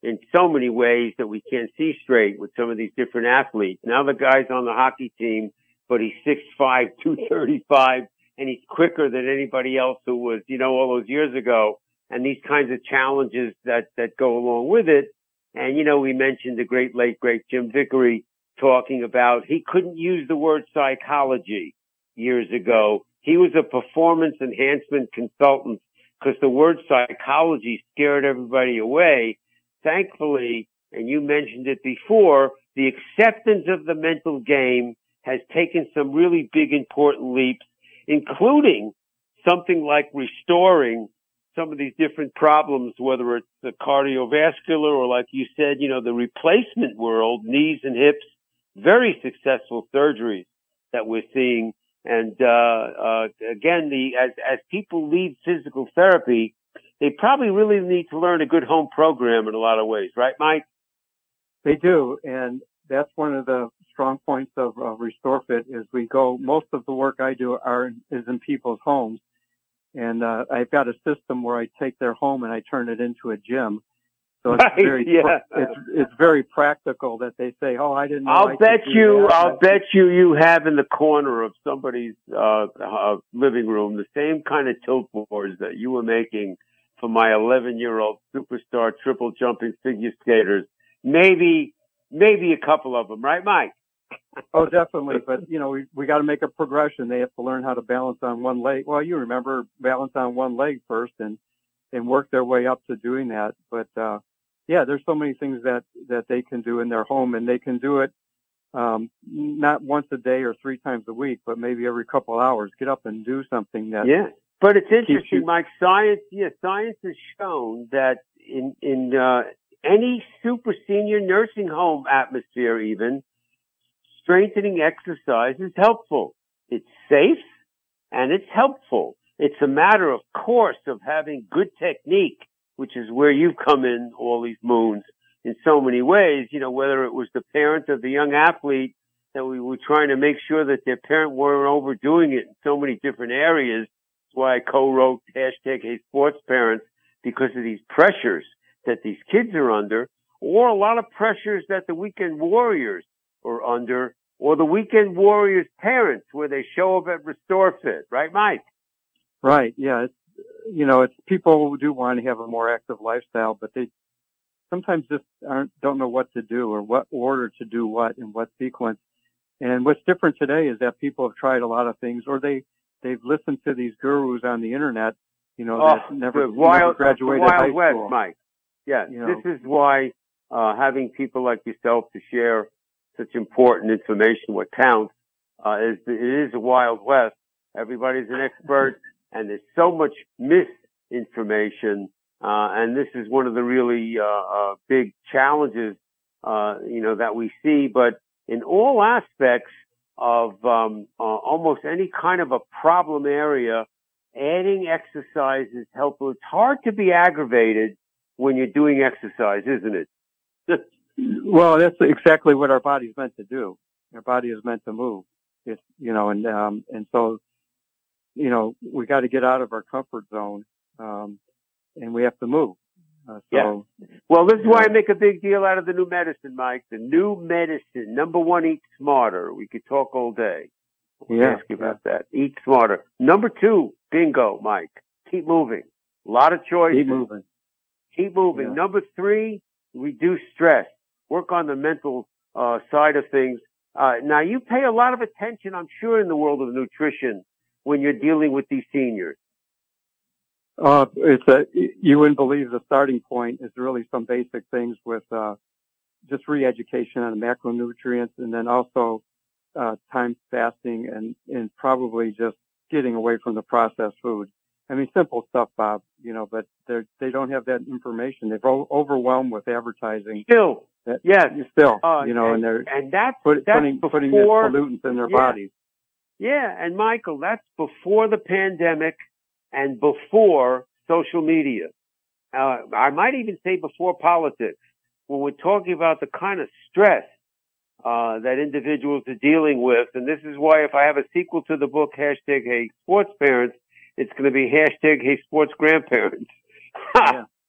Speaker 2: in so many ways that we can't see straight with some of these different athletes. Now the guy's on the hockey team, but he's six five, two thirty-five, and he's quicker than anybody else who was, you know, all those years ago. And these kinds of challenges that, that go along with it. And, you know, we mentioned the great, late, great Jim Vickery talking about he couldn't use the word psychology years ago. He was a performance enhancement consultant because the word psychology scared everybody away. Thankfully, and you mentioned it before, the acceptance of the mental game has taken some really big, important leaps, including something like restoring some of these different problems, whether it's the cardiovascular or, like you said, you know, the replacement world, knees and hips, very successful surgeries that we're seeing. And, uh, uh, again, the, as, as people leave physical therapy, they probably really need to learn a good home program in a lot of ways, right, Mike?
Speaker 5: They do. And that's one of the strong points of uh, RestoreFit is we go, most of the work I do are, is in people's homes. And, uh, I've got a system where I take their home and I turn it into a gym. So it's
Speaker 2: right,
Speaker 5: very,
Speaker 2: yeah.
Speaker 5: it's, it's very practical that they say, oh, I didn't know.
Speaker 2: I'll
Speaker 5: I
Speaker 2: bet you,
Speaker 5: that.
Speaker 2: I'll bet you, you have in the corner of somebody's, uh, uh, living room the same kind of tilt boards that you were making for my eleven year old superstar triple jumping figure skaters. Maybe, maybe a couple of them, right, Mike?
Speaker 5: Oh, definitely. But, you know, we, we got to make a progression. They have to learn how to balance on one leg. Well, you remember balance on one leg first and, and work their way up to doing that. But, uh, yeah, there's so many things that, that they can do in their home, and they can do it, um, not once a day or three times a week, but maybe every couple hours. Get up and do something that.
Speaker 2: Yeah. But it's interesting,
Speaker 5: you,
Speaker 2: Mike. Science, yeah, science has shown that in, in, uh, any super senior nursing home atmosphere even, strengthening exercise is helpful. It's safe and it's helpful. It's a matter, of course, of having good technique, which is where you've come in all these moons in so many ways. You know, whether it was the parent of the young athlete that we were trying to make sure that their parent weren't overdoing it in so many different areas. That's why I co-wrote hashtag Hey Sports Parents, because of these pressures that these kids are under, or a lot of pressures that the weekend warriors or under, or the weekend warriors' parents, where they show up at RestoreFit, right, Mike?
Speaker 5: Right. Yeah. It's, you know, it's people who do want to have a more active lifestyle, but they sometimes just aren't, don't know what to do or what order to do what and what sequence. And what's different today is that people have tried a lot of things, or they, they've listened to these gurus on the internet, you know,
Speaker 2: oh,
Speaker 5: that never,
Speaker 2: wild,
Speaker 5: never graduated
Speaker 2: wild
Speaker 5: high
Speaker 2: West,
Speaker 5: school.
Speaker 2: Mike. Yeah.
Speaker 5: You know,
Speaker 2: this is why, uh, having people like yourself to share such important information, what counts, uh, is, it is a Wild West. Everybody's an expert, and there's so much misinformation, uh, and this is one of the really, uh, uh, big challenges, uh, you know, that we see. But in all aspects of, um, uh, almost any kind of a problem area, adding exercise is helpful. It's hard to be aggravated when you're doing exercise, isn't it?
Speaker 5: Well, that's exactly what our body's meant to do. Our body is meant to move. It's, you know, and, um, and so, you know, we got to get out of our comfort zone, um, and we have to move. Uh, so,
Speaker 2: yeah. Well, this is why
Speaker 5: know.
Speaker 2: I make a big deal out of the new medicine, Mike. The new medicine. Number one, eat smarter. We could talk all day. We'll
Speaker 5: yeah,
Speaker 2: ask you about yeah. that. Eat smarter. Number two, bingo, Mike. Keep moving. A lot of choices.
Speaker 5: Keep moving.
Speaker 2: Keep moving.
Speaker 5: Yeah.
Speaker 2: Number three, reduce stress. Work on the mental uh side of things. Uh now you pay a lot of attention, I'm sure, in the world of nutrition when you're dealing with these seniors.
Speaker 5: Uh it's a you wouldn't believe the starting point is really some basic things with uh just re-education on the macronutrients, and then also uh time fasting and and probably just getting away from the processed food. I mean, simple stuff, Bob, you know, but they they don't have that information. They're o- overwhelmed with advertising.
Speaker 2: Still.
Speaker 5: That,
Speaker 2: yes.
Speaker 5: Still,
Speaker 2: uh,
Speaker 5: you know,
Speaker 2: and,
Speaker 5: and they're
Speaker 2: and that's,
Speaker 5: put,
Speaker 2: that's
Speaker 5: putting,
Speaker 2: before,
Speaker 5: putting these pollutants in their
Speaker 2: yeah.
Speaker 5: bodies.
Speaker 2: Yeah. And Michael, that's before the pandemic and before social media. Uh, I might even say before politics. When we're talking about the kind of stress, uh, that individuals are dealing with. And this is why if I have a sequel to the book, hashtag Hey Sports Parents, it's going to be hashtag Hey Sports Grandparents.
Speaker 5: Yeah.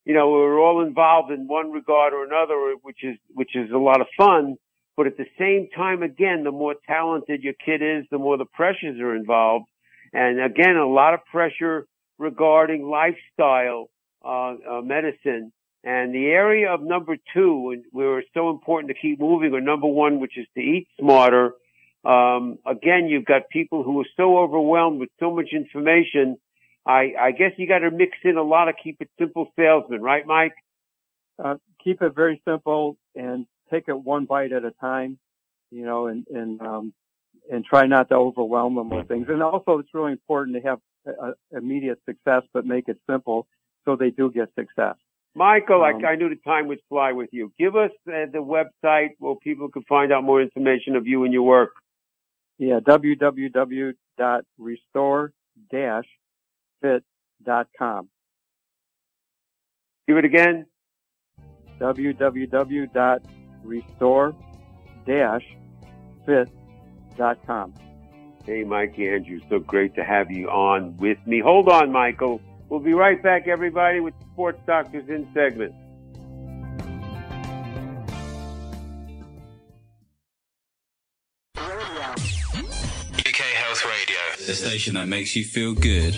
Speaker 2: you know, we're all involved in one regard or another, which is, which is a lot of fun. But at the same time, again, the more talented your kid is, the more the pressures are involved. And again, a lot of pressure regarding lifestyle, uh, uh medicine. And the area of number two, and where it's so important to keep moving, or number one, which is to eat smarter. Um, again, you've got people who are so overwhelmed with so much information. I, I guess you got to mix in a lot of keep it simple salesmen, right, Mike?
Speaker 5: Uh, keep it very simple and take it one bite at a time, you know, and, and, um, and try not to overwhelm them with things. And also it's really important to have uh, immediate success, but make it simple so they do get success.
Speaker 2: Michael,
Speaker 5: Um,
Speaker 2: I, I knew the time would fly with you. Give us uh, the website where people can find out more information of you and your work.
Speaker 5: Yeah, w w w dot restore dash fit dot com.
Speaker 2: Give it again.
Speaker 5: w w w dot restore dash fit dot com.
Speaker 2: Hey, Mike Andrews, so great to have you on with me. Hold on, Michael. We'll be right back, everybody, with the Sports Doctors In segment.
Speaker 7: U K Health Radio, the station that makes you feel good.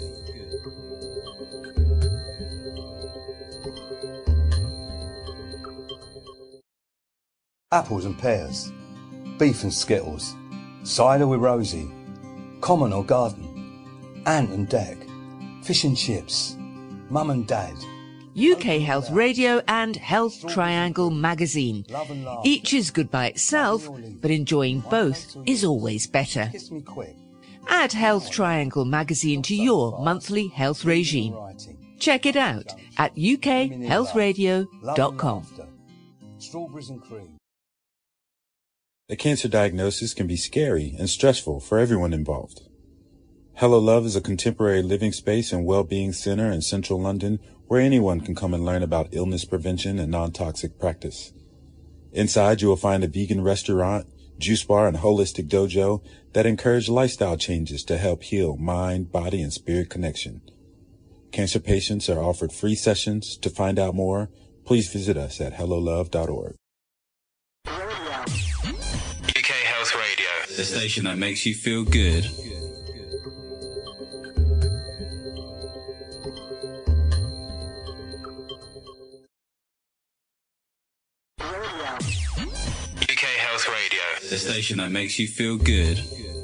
Speaker 8: Apples and pears, beef and skittles, cider with Rosie, common or garden, ant and deck, fish and chips, mum and dad.
Speaker 9: U K Health Radio and Health Triangle magazine. Each is good by itself, but enjoying both is always better.
Speaker 8: Kiss me quick.
Speaker 9: Add Health Triangle magazine to your monthly health regime. Check it out at u k health radio dot com.
Speaker 8: Strawberries and cream.
Speaker 10: A cancer diagnosis can be scary and stressful for everyone involved. Hello Love is a contemporary living space and well-being center in central London where anyone can come and learn about illness prevention and non-toxic practice. Inside, you will find a vegan restaurant, juice bar, and holistic dojo that encourage lifestyle changes to help heal mind, body, and spirit connection. Cancer patients are offered free sessions. To find out more, please visit us at hello love dot org.
Speaker 7: U K Health Radio, the station that makes you feel good. U K Health Radio, the station that makes you feel good.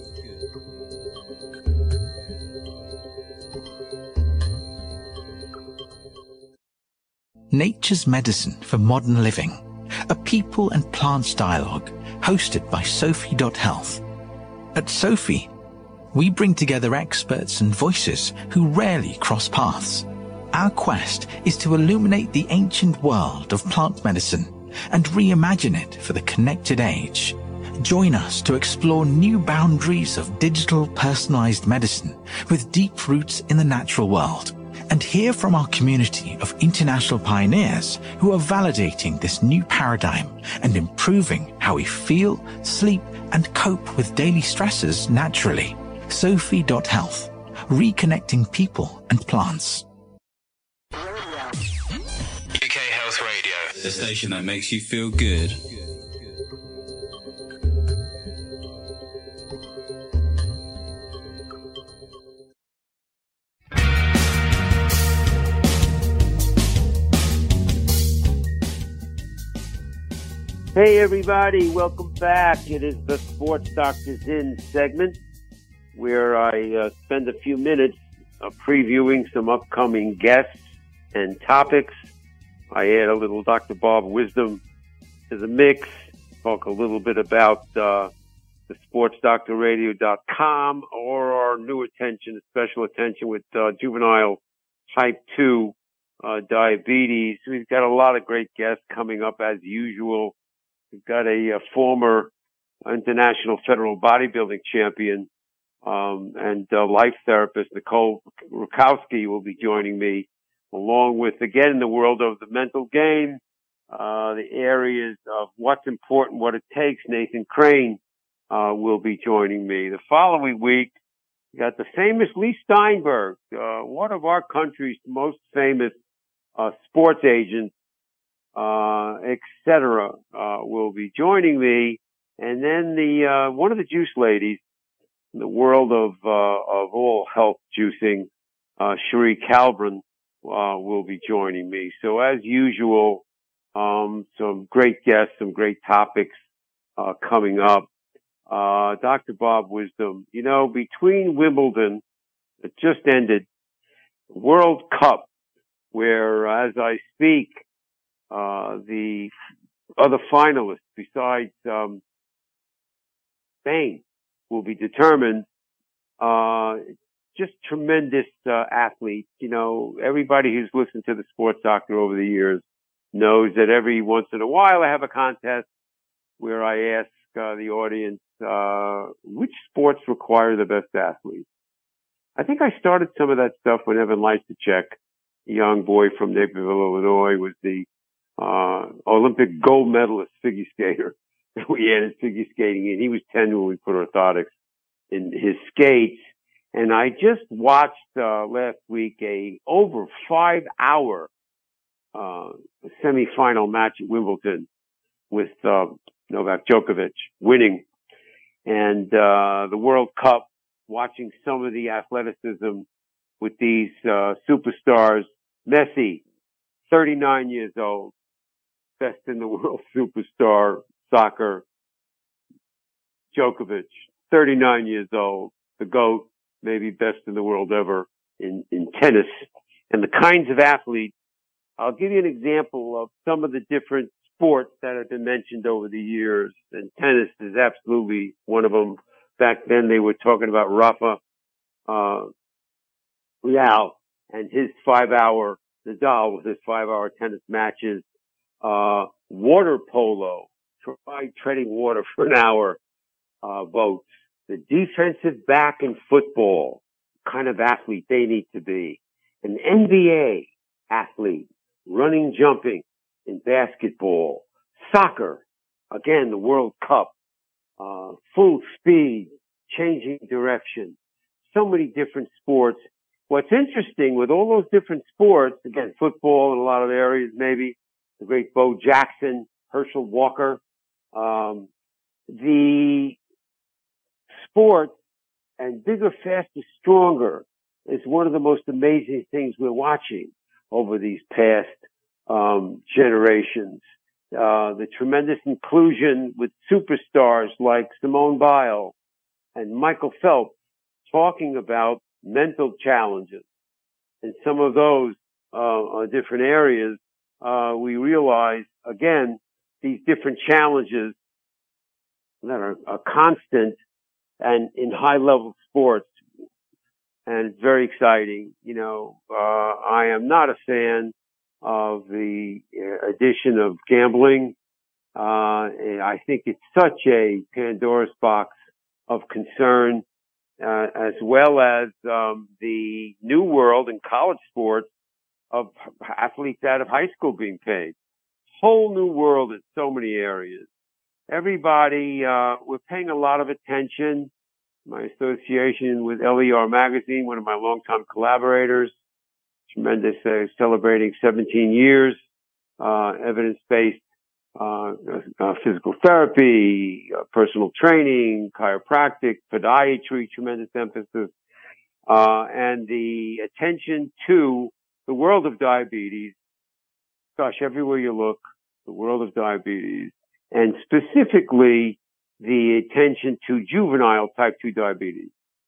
Speaker 11: Nature's Medicine for Modern Living, a people and plants dialogue hosted by Sophie dot health. At Sophie, we bring together experts and voices who rarely cross paths. Our quest is to illuminate the ancient world of plant medicine and reimagine it for the connected age. Join us to explore new boundaries of digital personalized medicine with deep roots in the natural world, and hear from our community of international pioneers who are validating this new paradigm and improving how we feel, sleep, and cope with daily stresses naturally. Sophie dot health, reconnecting people and plants.
Speaker 7: U K Health Radio, the station that makes you feel good.
Speaker 2: Hey, everybody. Welcome back. It is the Sports Doctors In segment where I uh, spend a few minutes uh, previewing some upcoming guests and topics. I add a little Doctor Bob wisdom to the mix, talk a little bit about uh, the sports doctor radio dot com or our new attention, special attention with uh, juvenile type two uh, diabetes. We've got a lot of great guests coming up as usual. We've got a, a former international federal bodybuilding champion um, and uh, life therapist, Nicole Rukowski, will be joining me, along with, again, in the world of the mental game, uh, the areas of what's important, what it takes. Nathan Crane uh, will be joining me. The following week, we got the famous Lee Steinberg, uh, one of our country's most famous uh, sports agents, uh, et cetera, uh, will be joining me. And then the, uh, one of the juice ladies in the world of, uh, of all health juicing, uh, Cherie Calbrin, uh, will be joining me. So as usual, um, some great guests, some great topics, uh, coming up. Uh, Doctor Bob Wisdom, you know, between Wimbledon, it just ended, World Cup, where as I speak, uh, the other finalists besides, um, Spain will be determined. Uh, just tremendous, uh, athletes. You know, everybody who's listened to the Sports Doctor over the years knows that every once in a while I have a contest where I ask, uh, the audience, uh, which sports require the best athletes. I think I started some of that stuff when Evan Leistachek, a young boy from Naperville, Illinois, was the, uh, Olympic gold medalist figure skater. We added figure skating in. He was ten when we put orthotics in his skates. And I just watched, uh, last week a over five hour, uh, semifinal match at Wimbledon with, uh, Novak Djokovic winning. And, uh, the World Cup, watching some of the athleticism with these, uh, superstars. Messi, thirty-nine years old, best in the world superstar, soccer. Djokovic, thirty-nine years old, the GOAT, maybe best in the world ever in, in tennis. And the kinds of athletes, I'll give you an example of some of the different sports that have been mentioned over the years. And tennis is absolutely one of them. Back then they were talking about Rafa, uh, Real and his five hour, Nadal with his five hour tennis matches, uh, water polo, try treading water for an hour, uh, boats, the defensive back in football, kind of athlete they need to be, an N B A athlete, running, jumping in basketball, soccer, again, the World Cup, uh, full speed, changing direction, so many different sports. What's interesting with all those different sports, again, football in a lot of areas, maybe the great Bo Jackson, Herschel Walker, um, the sport and bigger, faster, stronger is one of the most amazing things we're watching over these past, um, generations. Uh, the tremendous inclusion with superstars like Simone Biles and Michael Phelps talking about mental challenges. And some of those, uh, are different areas, uh, we realize, again, these different challenges that are, are constant and in high level sports. And it's very exciting. You know, uh, I am not a fan of the addition of gambling. Uh, and I think it's such a Pandora's box of concern, uh, as well as, um, the new world in college sports of athletes out of high school being paid. Whole new world in so many areas. Everybody, uh, we're paying a lot of attention. My association with L E R Magazine, one of my longtime collaborators, tremendous, uh, celebrating seventeen years, uh, evidence-based, uh, uh, physical therapy, uh, personal training, chiropractic, podiatry, tremendous emphasis, uh, and the attention to the world of diabetes. Gosh, everywhere you look, the world of diabetes, and specifically the attention to juvenile type two diabetes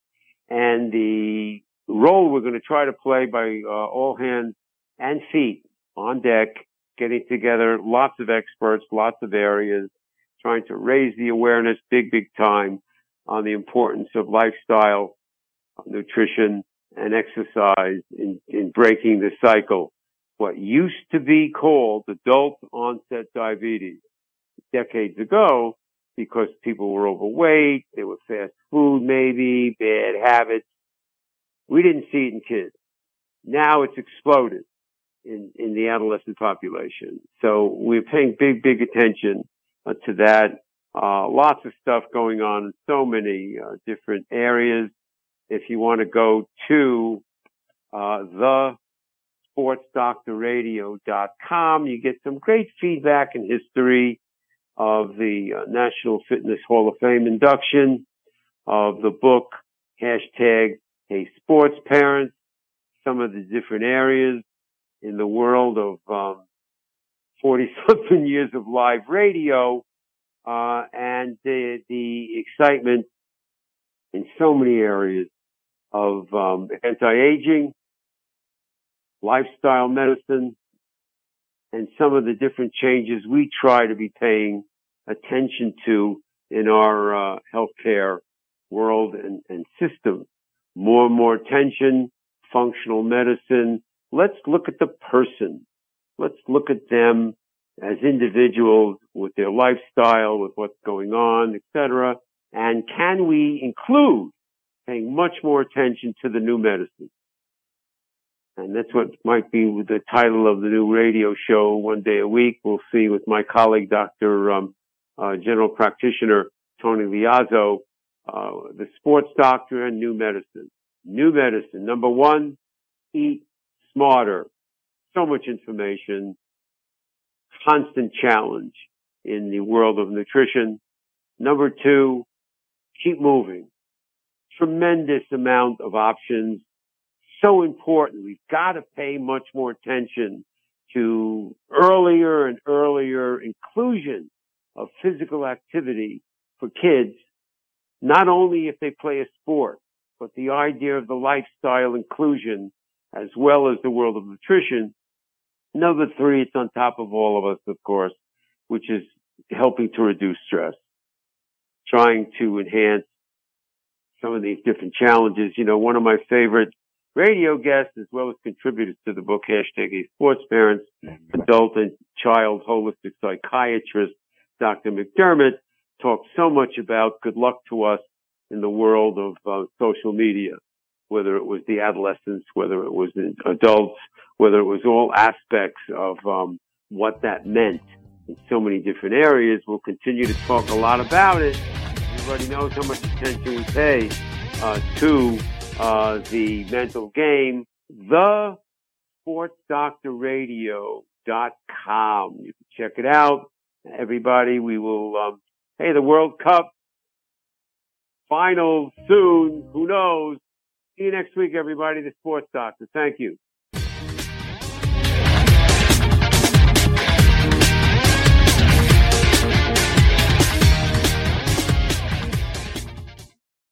Speaker 2: and the role we're going to try to play by uh, all hands and feet on deck, getting together lots of experts, lots of areas, trying to raise the awareness big, big time on the importance of lifestyle, nutrition, and exercise in, in breaking the cycle. What used to be called adult onset diabetes decades ago, because people were overweight, they were fast food maybe, bad habits. We didn't see it in kids. Now it's exploded in, in the adolescent population. So we're paying big, big attention uh, to that. Uh, lots of stuff going on in so many uh, different areas. If you want to go to uh, the sports doctor radio dot com. You get some great feedback and history of the uh, National Fitness Hall of Fame induction, of the book, hashtag Hey Sports Parents, some of the different areas in the world of um, forty-something years of live radio, uh, and the, the excitement in so many areas of um, anti-aging, lifestyle medicine, and some of the different changes we try to be paying attention to in our uh, healthcare world and, and system. More and more attention, functional medicine. Let's look at the person. Let's look at them as individuals with their lifestyle, with what's going on, et cetera. And can we include paying much more attention to the new medicine? And that's what might be the title of the new radio show, One Day a Week. We'll see with my colleague, Doctor Um, uh, General Practitioner Tony Liazzo, uh, the sports doctor and new medicine. New medicine. Number one, eat smarter. So much information, constant challenge in the world of nutrition. Number two, keep moving. Tremendous amount of options. So important. We've got to pay much more attention to earlier and earlier inclusion of physical activity for kids, not only if they play a sport, but the idea of the lifestyle inclusion as well as the world of nutrition. Number three, it's on top of all of us, of course, which is helping to reduce stress, trying to enhance some of these different challenges. You know, one of my favorite radio guests, as well as contributors to the book, hashtag Hey Sports Parents, adult and child holistic psychiatrist, Doctor McDermott, talked so much about good luck to us in the world of uh, social media, whether it was the adolescents, whether it was the adults, whether it was all aspects of um, what that meant in so many different areas. We'll continue to talk a lot about it. Everybody knows how much attention we pay uh, to uh, the mental game. the sports doctor radio dot com. You can check it out. Everybody, we will, um, hey, the World Cup final soon. Who knows? See you next week, everybody. The Sports Doctor. Thank you.